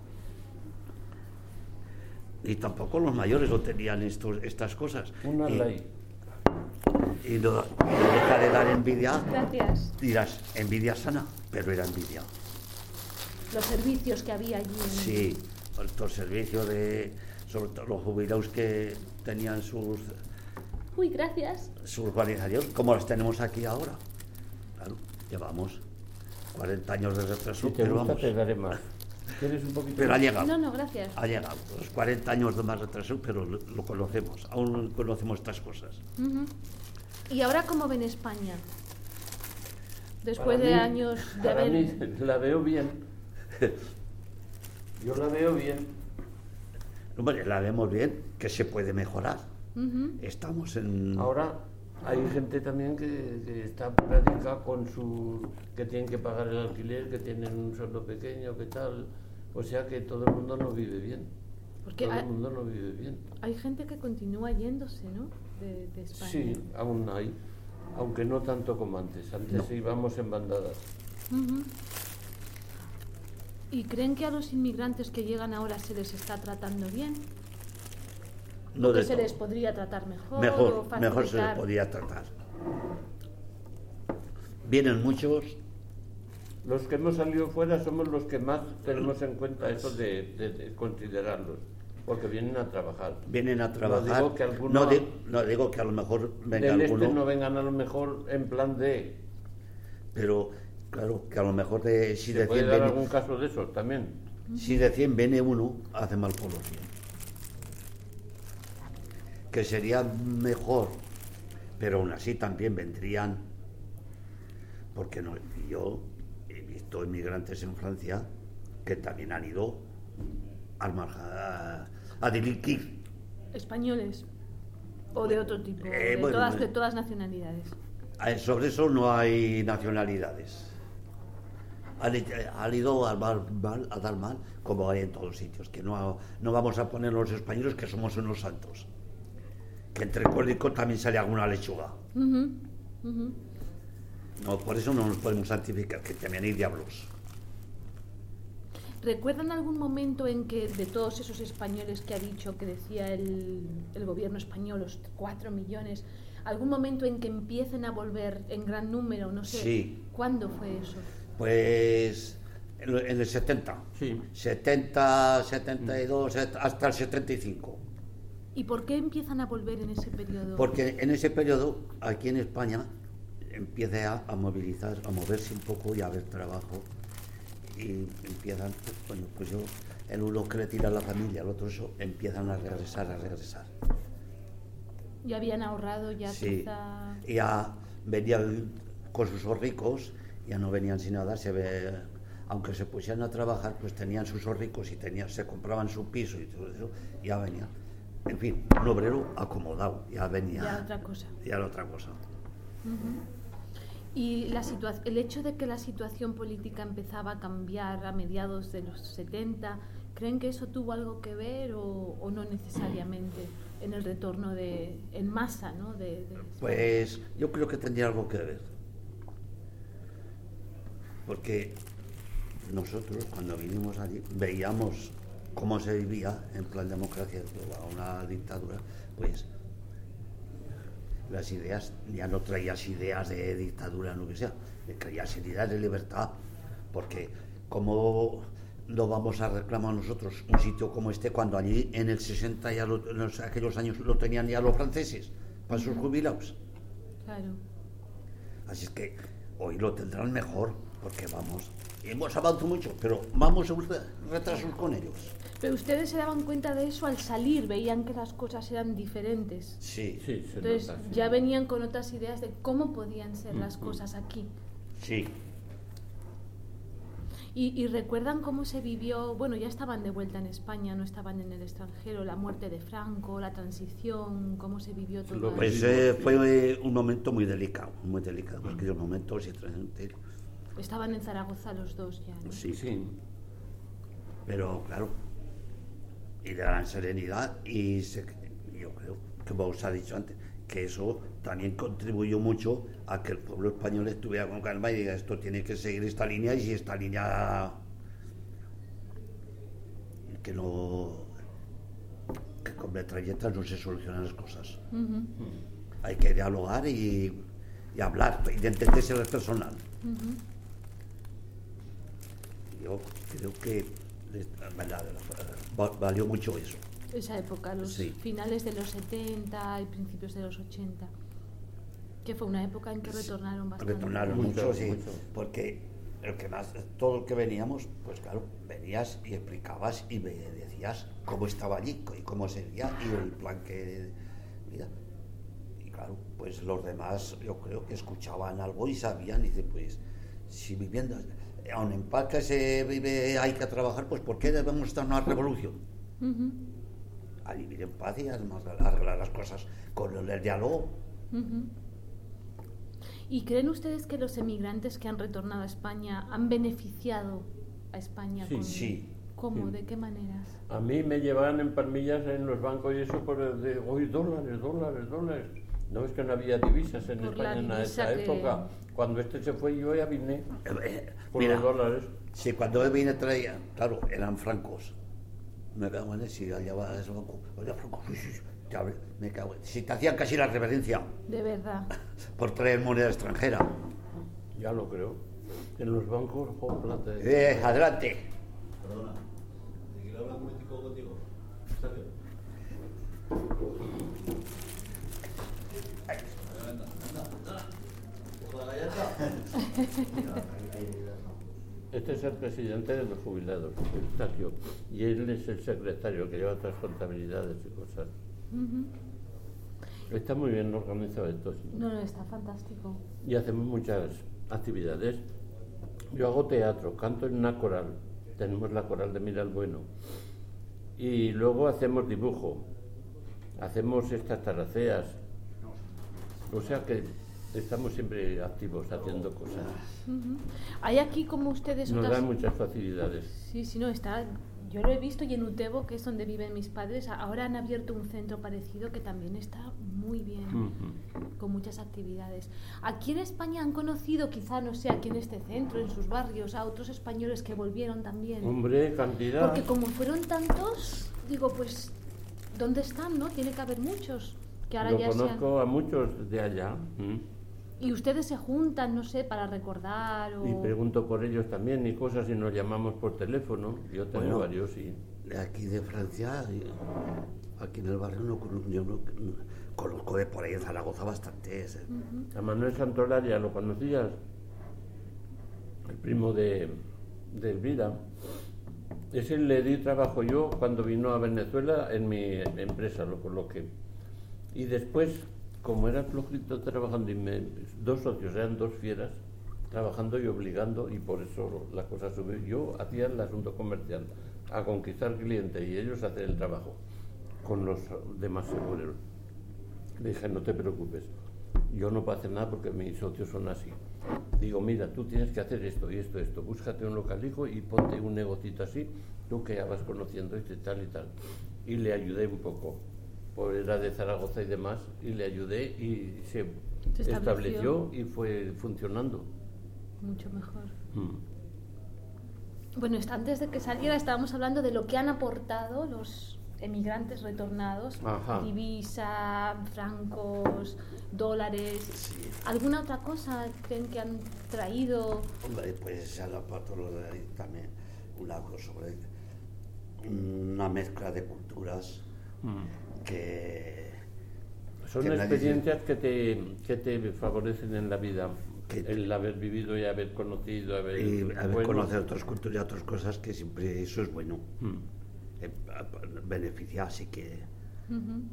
Y tampoco los mayores lo tenían estos, estas cosas. Una y, ley. Y no, no deja de dar envidia. Gracias. Dirás, envidia sana, pero era envidia. Los servicios que había allí. En... Sí, los servicios de... sobre todo los jubilados que tenían sus... Uy, gracias. Sus organizaciones, como las tenemos aquí ahora. Claro, llevamos cuarenta años de retraso, si te pero gusta, vamos. te daré más. ¿Quieres un poquito? Pero ha llegado. No, no, gracias. Ha llegado. Los cuarenta años de más retraso, pero lo, lo conocemos. Aún conocemos estas cosas. Uh-huh. ¿Y ahora cómo ven España? Después para de mí, años de para haber... mí la veo bien. Yo la veo bien. Hombre, la vemos bien, que se puede mejorar. Uh-huh. Estamos en... Ahora hay gente también que, que está práctica con su... que tienen que pagar el alquiler, que tienen un sueldo pequeño, que tal... O sea que todo el mundo no vive bien. Porque todo hay, el mundo no vive bien. Hay gente que continúa yéndose, ¿no? De, de España. Sí, aún hay. Aunque no tanto como antes. Antes no. íbamos en bandadas. Uh-huh. ¿Y creen que a los inmigrantes que llegan ahora se les está tratando bien? No ¿O que de se todo. les podría tratar mejor? Mejor, o mejor se les podría tratar. Vienen muchos. Los que hemos salido fuera somos los que más tenemos en cuenta eso de, de, de considerarlos. Porque vienen a trabajar. Vienen a trabajar. No digo que, alguno, no, di, no digo que a lo mejor venga del alguno. Este no vengan a lo mejor en plan de... Pero, claro, que a lo mejor de, si ¿Se de puede cien dar viene, algún caso de esos también? Si de cien viene uno, hace mal por los cien. Que sería mejor, pero aún así también vendrían, porque no, yo he visto inmigrantes en Francia que también han ido al a, a delinquir. ¿Españoles? ¿O de otro tipo? Eh, de, bueno, todas, de todas nacionalidades. Sobre eso no hay nacionalidades. Han, han ido a, mal, mal, a dar mal, como hay en todos sitios, que no, no vamos a poner los españoles que somos unos santos. Que entre código también sale alguna lechuga. Uh-huh. Uh-huh. No, por eso no nos podemos santificar, que también hay diablos. ¿Recuerdan algún momento en que de todos esos españoles que ha dicho, que decía el, el gobierno español, los cuatro millones, algún momento en que empiecen a volver en gran número? No sé, sí. ¿Cuándo fue eso? Pues en el setenta. Sí. setenta, setenta y dos, hasta el setenta y cinco. ¿Y por qué empiezan a volver en ese periodo? Porque en ese periodo, aquí en España, empieza a, a movilizar, a moverse un poco y a haber trabajo. Y empiezan, bueno, pues yo, el uno que le tira a la familia, el otro eso, empiezan a regresar, a regresar. ¿Ya habían ahorrado? Ya sí, quizá... ya venían con sus ahorricos, ya no venían sin nada, se ve, aunque se pusieran a trabajar, pues tenían sus ahorricos y tenían, se compraban su piso y todo eso, ya venían. En fin, un obrero acomodado, ya venía. Ya otra cosa. Ya era otra cosa. Uh-huh. Y la situa- el hecho de que la situación política empezaba a cambiar a mediados de los setenta, ¿creen que eso tuvo algo que ver o, o no necesariamente en el retorno de, en masa, ¿no? De, de... Pues yo creo que tendría algo que ver. Porque nosotros cuando vinimos allí veíamos cómo se vivía en plan democracia, una dictadura, pues las ideas, ya no traías ideas de dictadura, no que sea, traías ideas de libertad, porque como no vamos a reclamar nosotros un sitio como este cuando allí en el sesenta, ya lo, en los, aquellos años lo tenían ya los franceses, para sus jubilados. Claro. Así es que hoy lo tendrán mejor, porque vamos, hemos avanzado mucho, pero vamos a retrasos con ellos. Pero ustedes se daban cuenta de eso al salir, veían que las cosas eran diferentes. Sí. sí se Entonces nota, sí. ya venían con otras ideas de cómo podían ser las cosas aquí. Sí. Y, y recuerdan cómo se vivió, bueno, ya estaban de vuelta en España, no estaban en el extranjero, la muerte de Franco, la transición, cómo se vivió todo eso. Pues eh, fue un momento muy delicado, muy delicado, porque los momentos y estaban en Zaragoza los dos ya, ¿no? Sí, sí. Pero claro, y de gran serenidad, y se, yo creo, como os ha dicho antes, que eso también contribuyó mucho a que el pueblo español estuviera con calma y diga, esto tiene que seguir esta línea, y si esta línea que no, que con metralletas no se solucionan las cosas. Uh-huh. Hay que dialogar y, y hablar y de entenderse al personal. Uh-huh. Yo creo que valió mucho eso. Esa época, los sí. finales de los setenta y principios de los ochenta, que fue una época en que retornaron bastante. Retornaron mucho, mucho, sí, mucho. Porque el que más, todo el que veníamos, pues claro, venías y explicabas y me decías cómo estaba allí y cómo sería y el plan que... Mira, y claro, pues los demás yo creo que escuchaban algo y sabían y dice, pues si viviendo, aun en paz que se vive hay que trabajar, pues ¿por qué debemos estar en una revolución? Uh-huh. a vivir en paz y además a arreglar las cosas con el, el diálogo. Uh-huh. ¿Y creen ustedes que los emigrantes que han retornado a España han beneficiado a España? Sí, con... sí. ¿Cómo? Sí. ¿De qué maneras? A mí me llevaban en palmillas en los bancos y eso por el de, hoy dólares, dólares, dólares. No, es que no había divisas en Por España en divisa esa que... época. Cuando este se fue, yo ya vine Eh, eh, por mira, los dólares. si cuando él vine traía, claro, eran francos. Me cago en él, si allá va ese banco, oye, francos, sí, sí, te abre, me cago en, si te hacían casi la reverencia De verdad. por traer moneda extranjera. Ya lo creo. En los bancos, jo, plata. Eh, adelante. Perdona, ¿te quiero hablar un momentico contigo? ¿Sergio? Anda, anda, anda. Coge la galleta. Este es el presidente de los jubilados, Eustaquio, y él es el secretario que lleva otras contabilidades y cosas. Uh-huh. Está muy bien organizado esto. Sí. No, no, está fantástico. Y hacemos muchas actividades. Yo hago teatro, canto en una coral, tenemos la coral de Miralbueno, y luego hacemos dibujo, hacemos estas taraceas, o sea que estamos siempre activos haciendo cosas. Uh-huh. Hay aquí como ustedes Nos otras... dan muchas facilidades. Sí, sí, no, está... Yo lo he visto y en Utebo, que es donde viven mis padres, ahora han abierto un centro parecido que también está muy bien, Uh-huh. con muchas actividades. Aquí en España han conocido, quizá, no sé, aquí en este centro, en sus barrios, a otros españoles que volvieron también. Hombre, cantidad. Porque como fueron tantos, digo, pues, ¿dónde están, no? Tiene que haber muchos que ahora Lo ya conozco sean... a muchos de allá. ¿Mm? Y ustedes se juntan, no sé, para recordar o... Y pregunto por ellos también y cosas y nos llamamos por teléfono. Yo tengo Bueno, varios, sí. De aquí de Francia, aquí en el barrio no, yo no, no conozco de por ahí en Zaragoza bastantes. ¿eh? Uh-huh. A Manuel Santolaria, ¿lo conocías? El primo de, de Elvira. Ese le di trabajo yo cuando vino a Venezuela en mi empresa, lo coloqué. Y después, como era flojito trabajando, y me, dos socios, eran dos fieras, trabajando y obligando, y por eso la cosa subió. Yo hacía el asunto comercial, a conquistar clientes, y ellos hacían el trabajo con los demás seguros. Le dije, no te preocupes, yo no puedo hacer nada porque mis socios son así. Digo, mira, tú tienes que hacer esto y esto, esto, búscate un localijo y ponte un negocito así, tú que ya vas conociendo este tal y tal. Y le ayudé un poco, pues era de Zaragoza y demás, y le ayudé y se, Se estableció. estableció y fue funcionando. Mucho mejor. Mm. Bueno, está- antes de que saliera estábamos hablando de lo que han aportado los emigrantes retornados. Ajá. Divisa, francos, dólares. Sí. ¿Alguna otra cosa creen que han traído? Hombre, pues a la patología también una cosa sobre una mezcla de culturas Mm. que Son que nadie- experiencias que te, que te favorecen en la vida, Que- el haber vivido y haber conocido, haber, y a ver, bueno, conocer otras culturas y otras cosas que siempre eso es bueno. mm. Eh, beneficia, así que Ujú.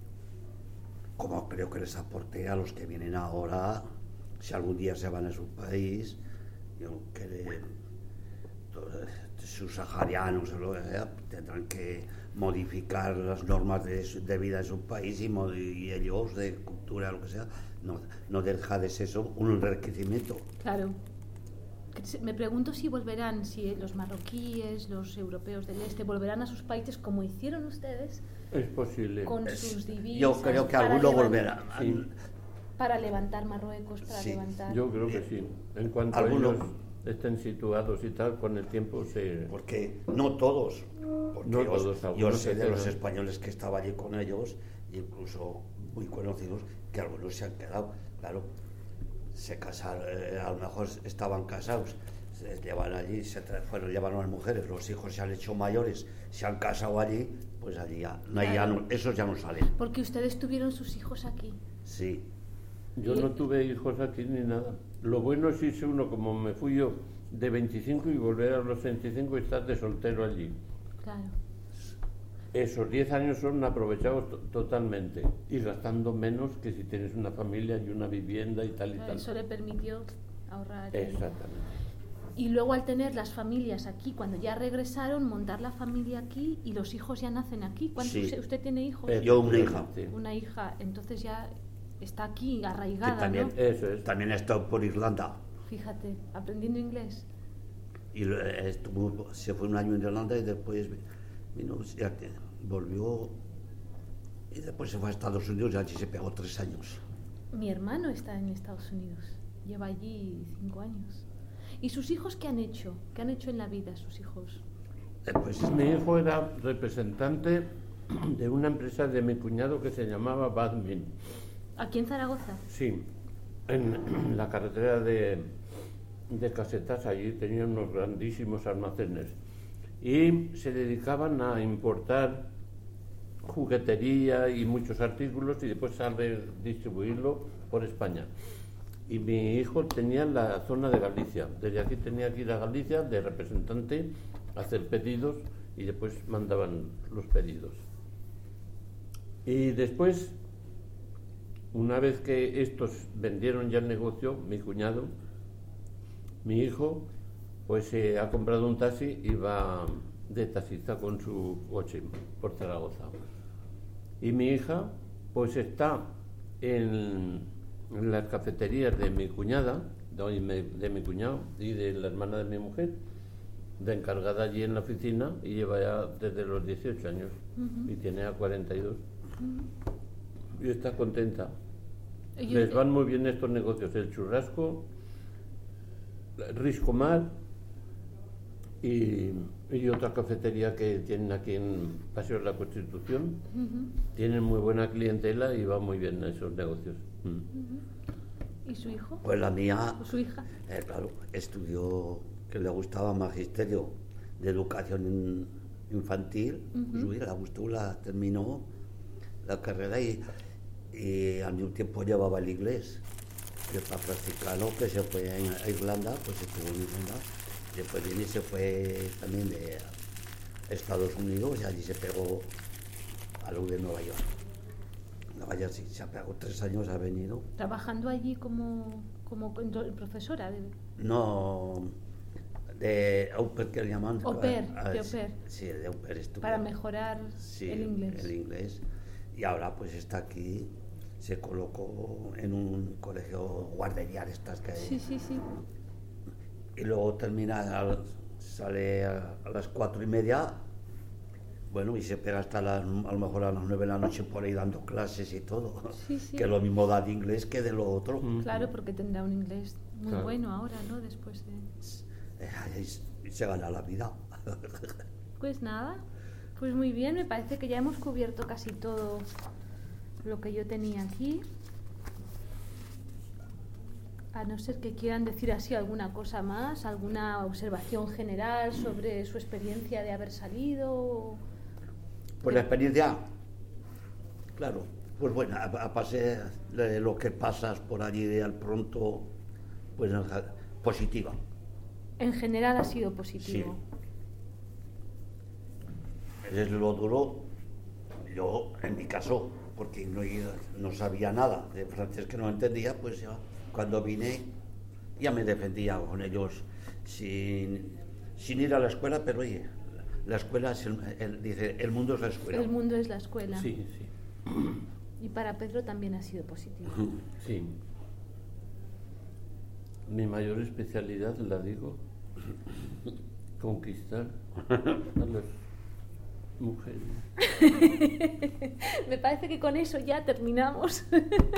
como creo que les aporté a los que vienen ahora, si algún día se van a su país, yo que de- todos sus saharianos o lo que sea, tendrán que modificar las normas de, su- de vida de su país y, mod- y ellos de cultura, lo que sea, no, no deja de ser eso un enriquecimiento. Claro. Que se- Me pregunto si volverán, si los marroquíes, los europeos del este, volverán a sus países como hicieron ustedes, Es posible. con Es- sus divisas. yo creo que para alguno levan- volverá. Sí. Para levantar Marruecos, para Sí, levantar... Yo creo que sí. En cuanto Alguno- ellos estén situados y tal, con el tiempo se... Porque no todos, porque No yo, todos, yo algunos sé se de los quedan. españoles que estaba allí con ellos, incluso muy conocidos, que algunos se han quedado, claro, se casaron, eh, a lo mejor estaban casados, se llevan allí, se tra- fueron, llevaron a las mujeres, los hijos se han hecho mayores, se han casado allí, pues allí ya, no, hay- ya no- esos ya no salen. Porque ustedes tuvieron sus hijos aquí. Sí, Yo no tuve hijos aquí ni nada. Lo bueno es irse uno, como me fui yo, de veinticinco y volver a los veinticinco y estar de soltero allí. Claro. Esos diez años son aprovechados to- totalmente y gastando menos que si tienes una familia y una vivienda y tal y tal. Eso le permitió ahorrar. y- Exactamente. Y luego al tener las familias aquí, cuando ya regresaron, montar la familia aquí y los hijos ya nacen aquí. ¿Cuántos Sí. usted, usted tiene hijos? Yo una hija. Sí. Una hija, entonces ya está aquí arraigada, Que también, ¿no? Eso es. también he estado por Irlanda. Fíjate, aprendiendo inglés. Y eh, estuvo, se fue un año en Irlanda y después vino, ya que volvió y después se fue a Estados Unidos y allí se pegó tres años. Mi hermano está en Estados Unidos, lleva allí cinco años. ¿Y sus hijos qué han hecho? ¿Qué han hecho en la vida sus hijos? Después, Mi hijo era representante de una empresa de mi cuñado que se llamaba Badmin. ¿Aquí en Zaragoza? Sí, en la carretera de, de Casetas, allí tenían unos grandísimos almacenes y se dedicaban a importar juguetería y muchos artículos y después a distribuirlo por España. Y mi hijo tenía la zona de Galicia, desde aquí tenía que ir a Galicia de representante a hacer pedidos y después mandaban los pedidos. Y después, una vez que estos vendieron ya el negocio, mi cuñado, mi hijo, pues se ha comprado un taxi y va de taxista con su coche por Zaragoza. Y mi hija, pues está en, en las cafeterías de mi cuñada, de, de mi cuñado y de la hermana de mi mujer, de encargada allí en la oficina, y lleva ya desde los dieciocho años, uh-huh. y tiene a cuarenta y dos. Uh-huh. Y está contenta. Ellos... Les van muy bien estos negocios, el churrasco, Riscomar y, y otra cafetería que tienen aquí en Paseo de la Constitución. Uh-huh. Tienen muy buena clientela y va muy bien esos negocios. Mm. Uh-huh. ¿Y su hijo? Pues la mía, ¿O su hija? Eh, claro, estudió, que le gustaba magisterio de educación infantil, uh-huh. Pues le gustó, la terminó la carrera y, y al mismo tiempo llevaba el inglés, que para practicarlo, que se fue a Irlanda, pues estuvo en Irlanda, después viene y se fue también de Estados Unidos y allí se pegó a lo de Nueva York. Nueva York sí, se ha pegado tres años, ha venido. ¿Trabajando allí como, como profesora? De... No, de au pair, que le llaman. Au pair, a, a, de au pair. Sí, de au pair estuvo. Para mejorar sí, el inglés. el inglés. Y ahora pues está aquí, se colocó en un colegio guardería de estas que hay. Sí, sí, sí. Y luego termina, al, sale a, a las cuatro y media, bueno, y se pega hasta las, a lo mejor a las nueve de la noche por ahí dando clases y todo. Sí, sí. Que lo mismo da de inglés que de lo otro. Mm. Claro, porque tendrá un inglés muy claro. bueno ahora, ¿no? Después de... Y se gana la vida. Pues nada, pues muy bien, me parece que ya hemos cubierto casi todo lo que yo tenía aquí. A no ser que quieran decir así alguna cosa más, alguna observación general sobre su experiencia de haber salido. Pues la experiencia, claro, pues bueno, a base de lo que pasas por allí de al pronto, pues positiva. En general ha sido positivo. Sí. Es lo duro, yo en mi caso, porque no, no sabía nada de francés, que no entendía, pues ya cuando vine ya me defendía con ellos sin, sin ir a la escuela, pero oye, la escuela es el, el, dice, el mundo es la escuela. El mundo es la escuela. Sí, sí. Y para Pedro también ha sido positivo. Sí. Mi mayor especialidad, la digo, conquistar a las mujeres. Me parece que con eso ya terminamos.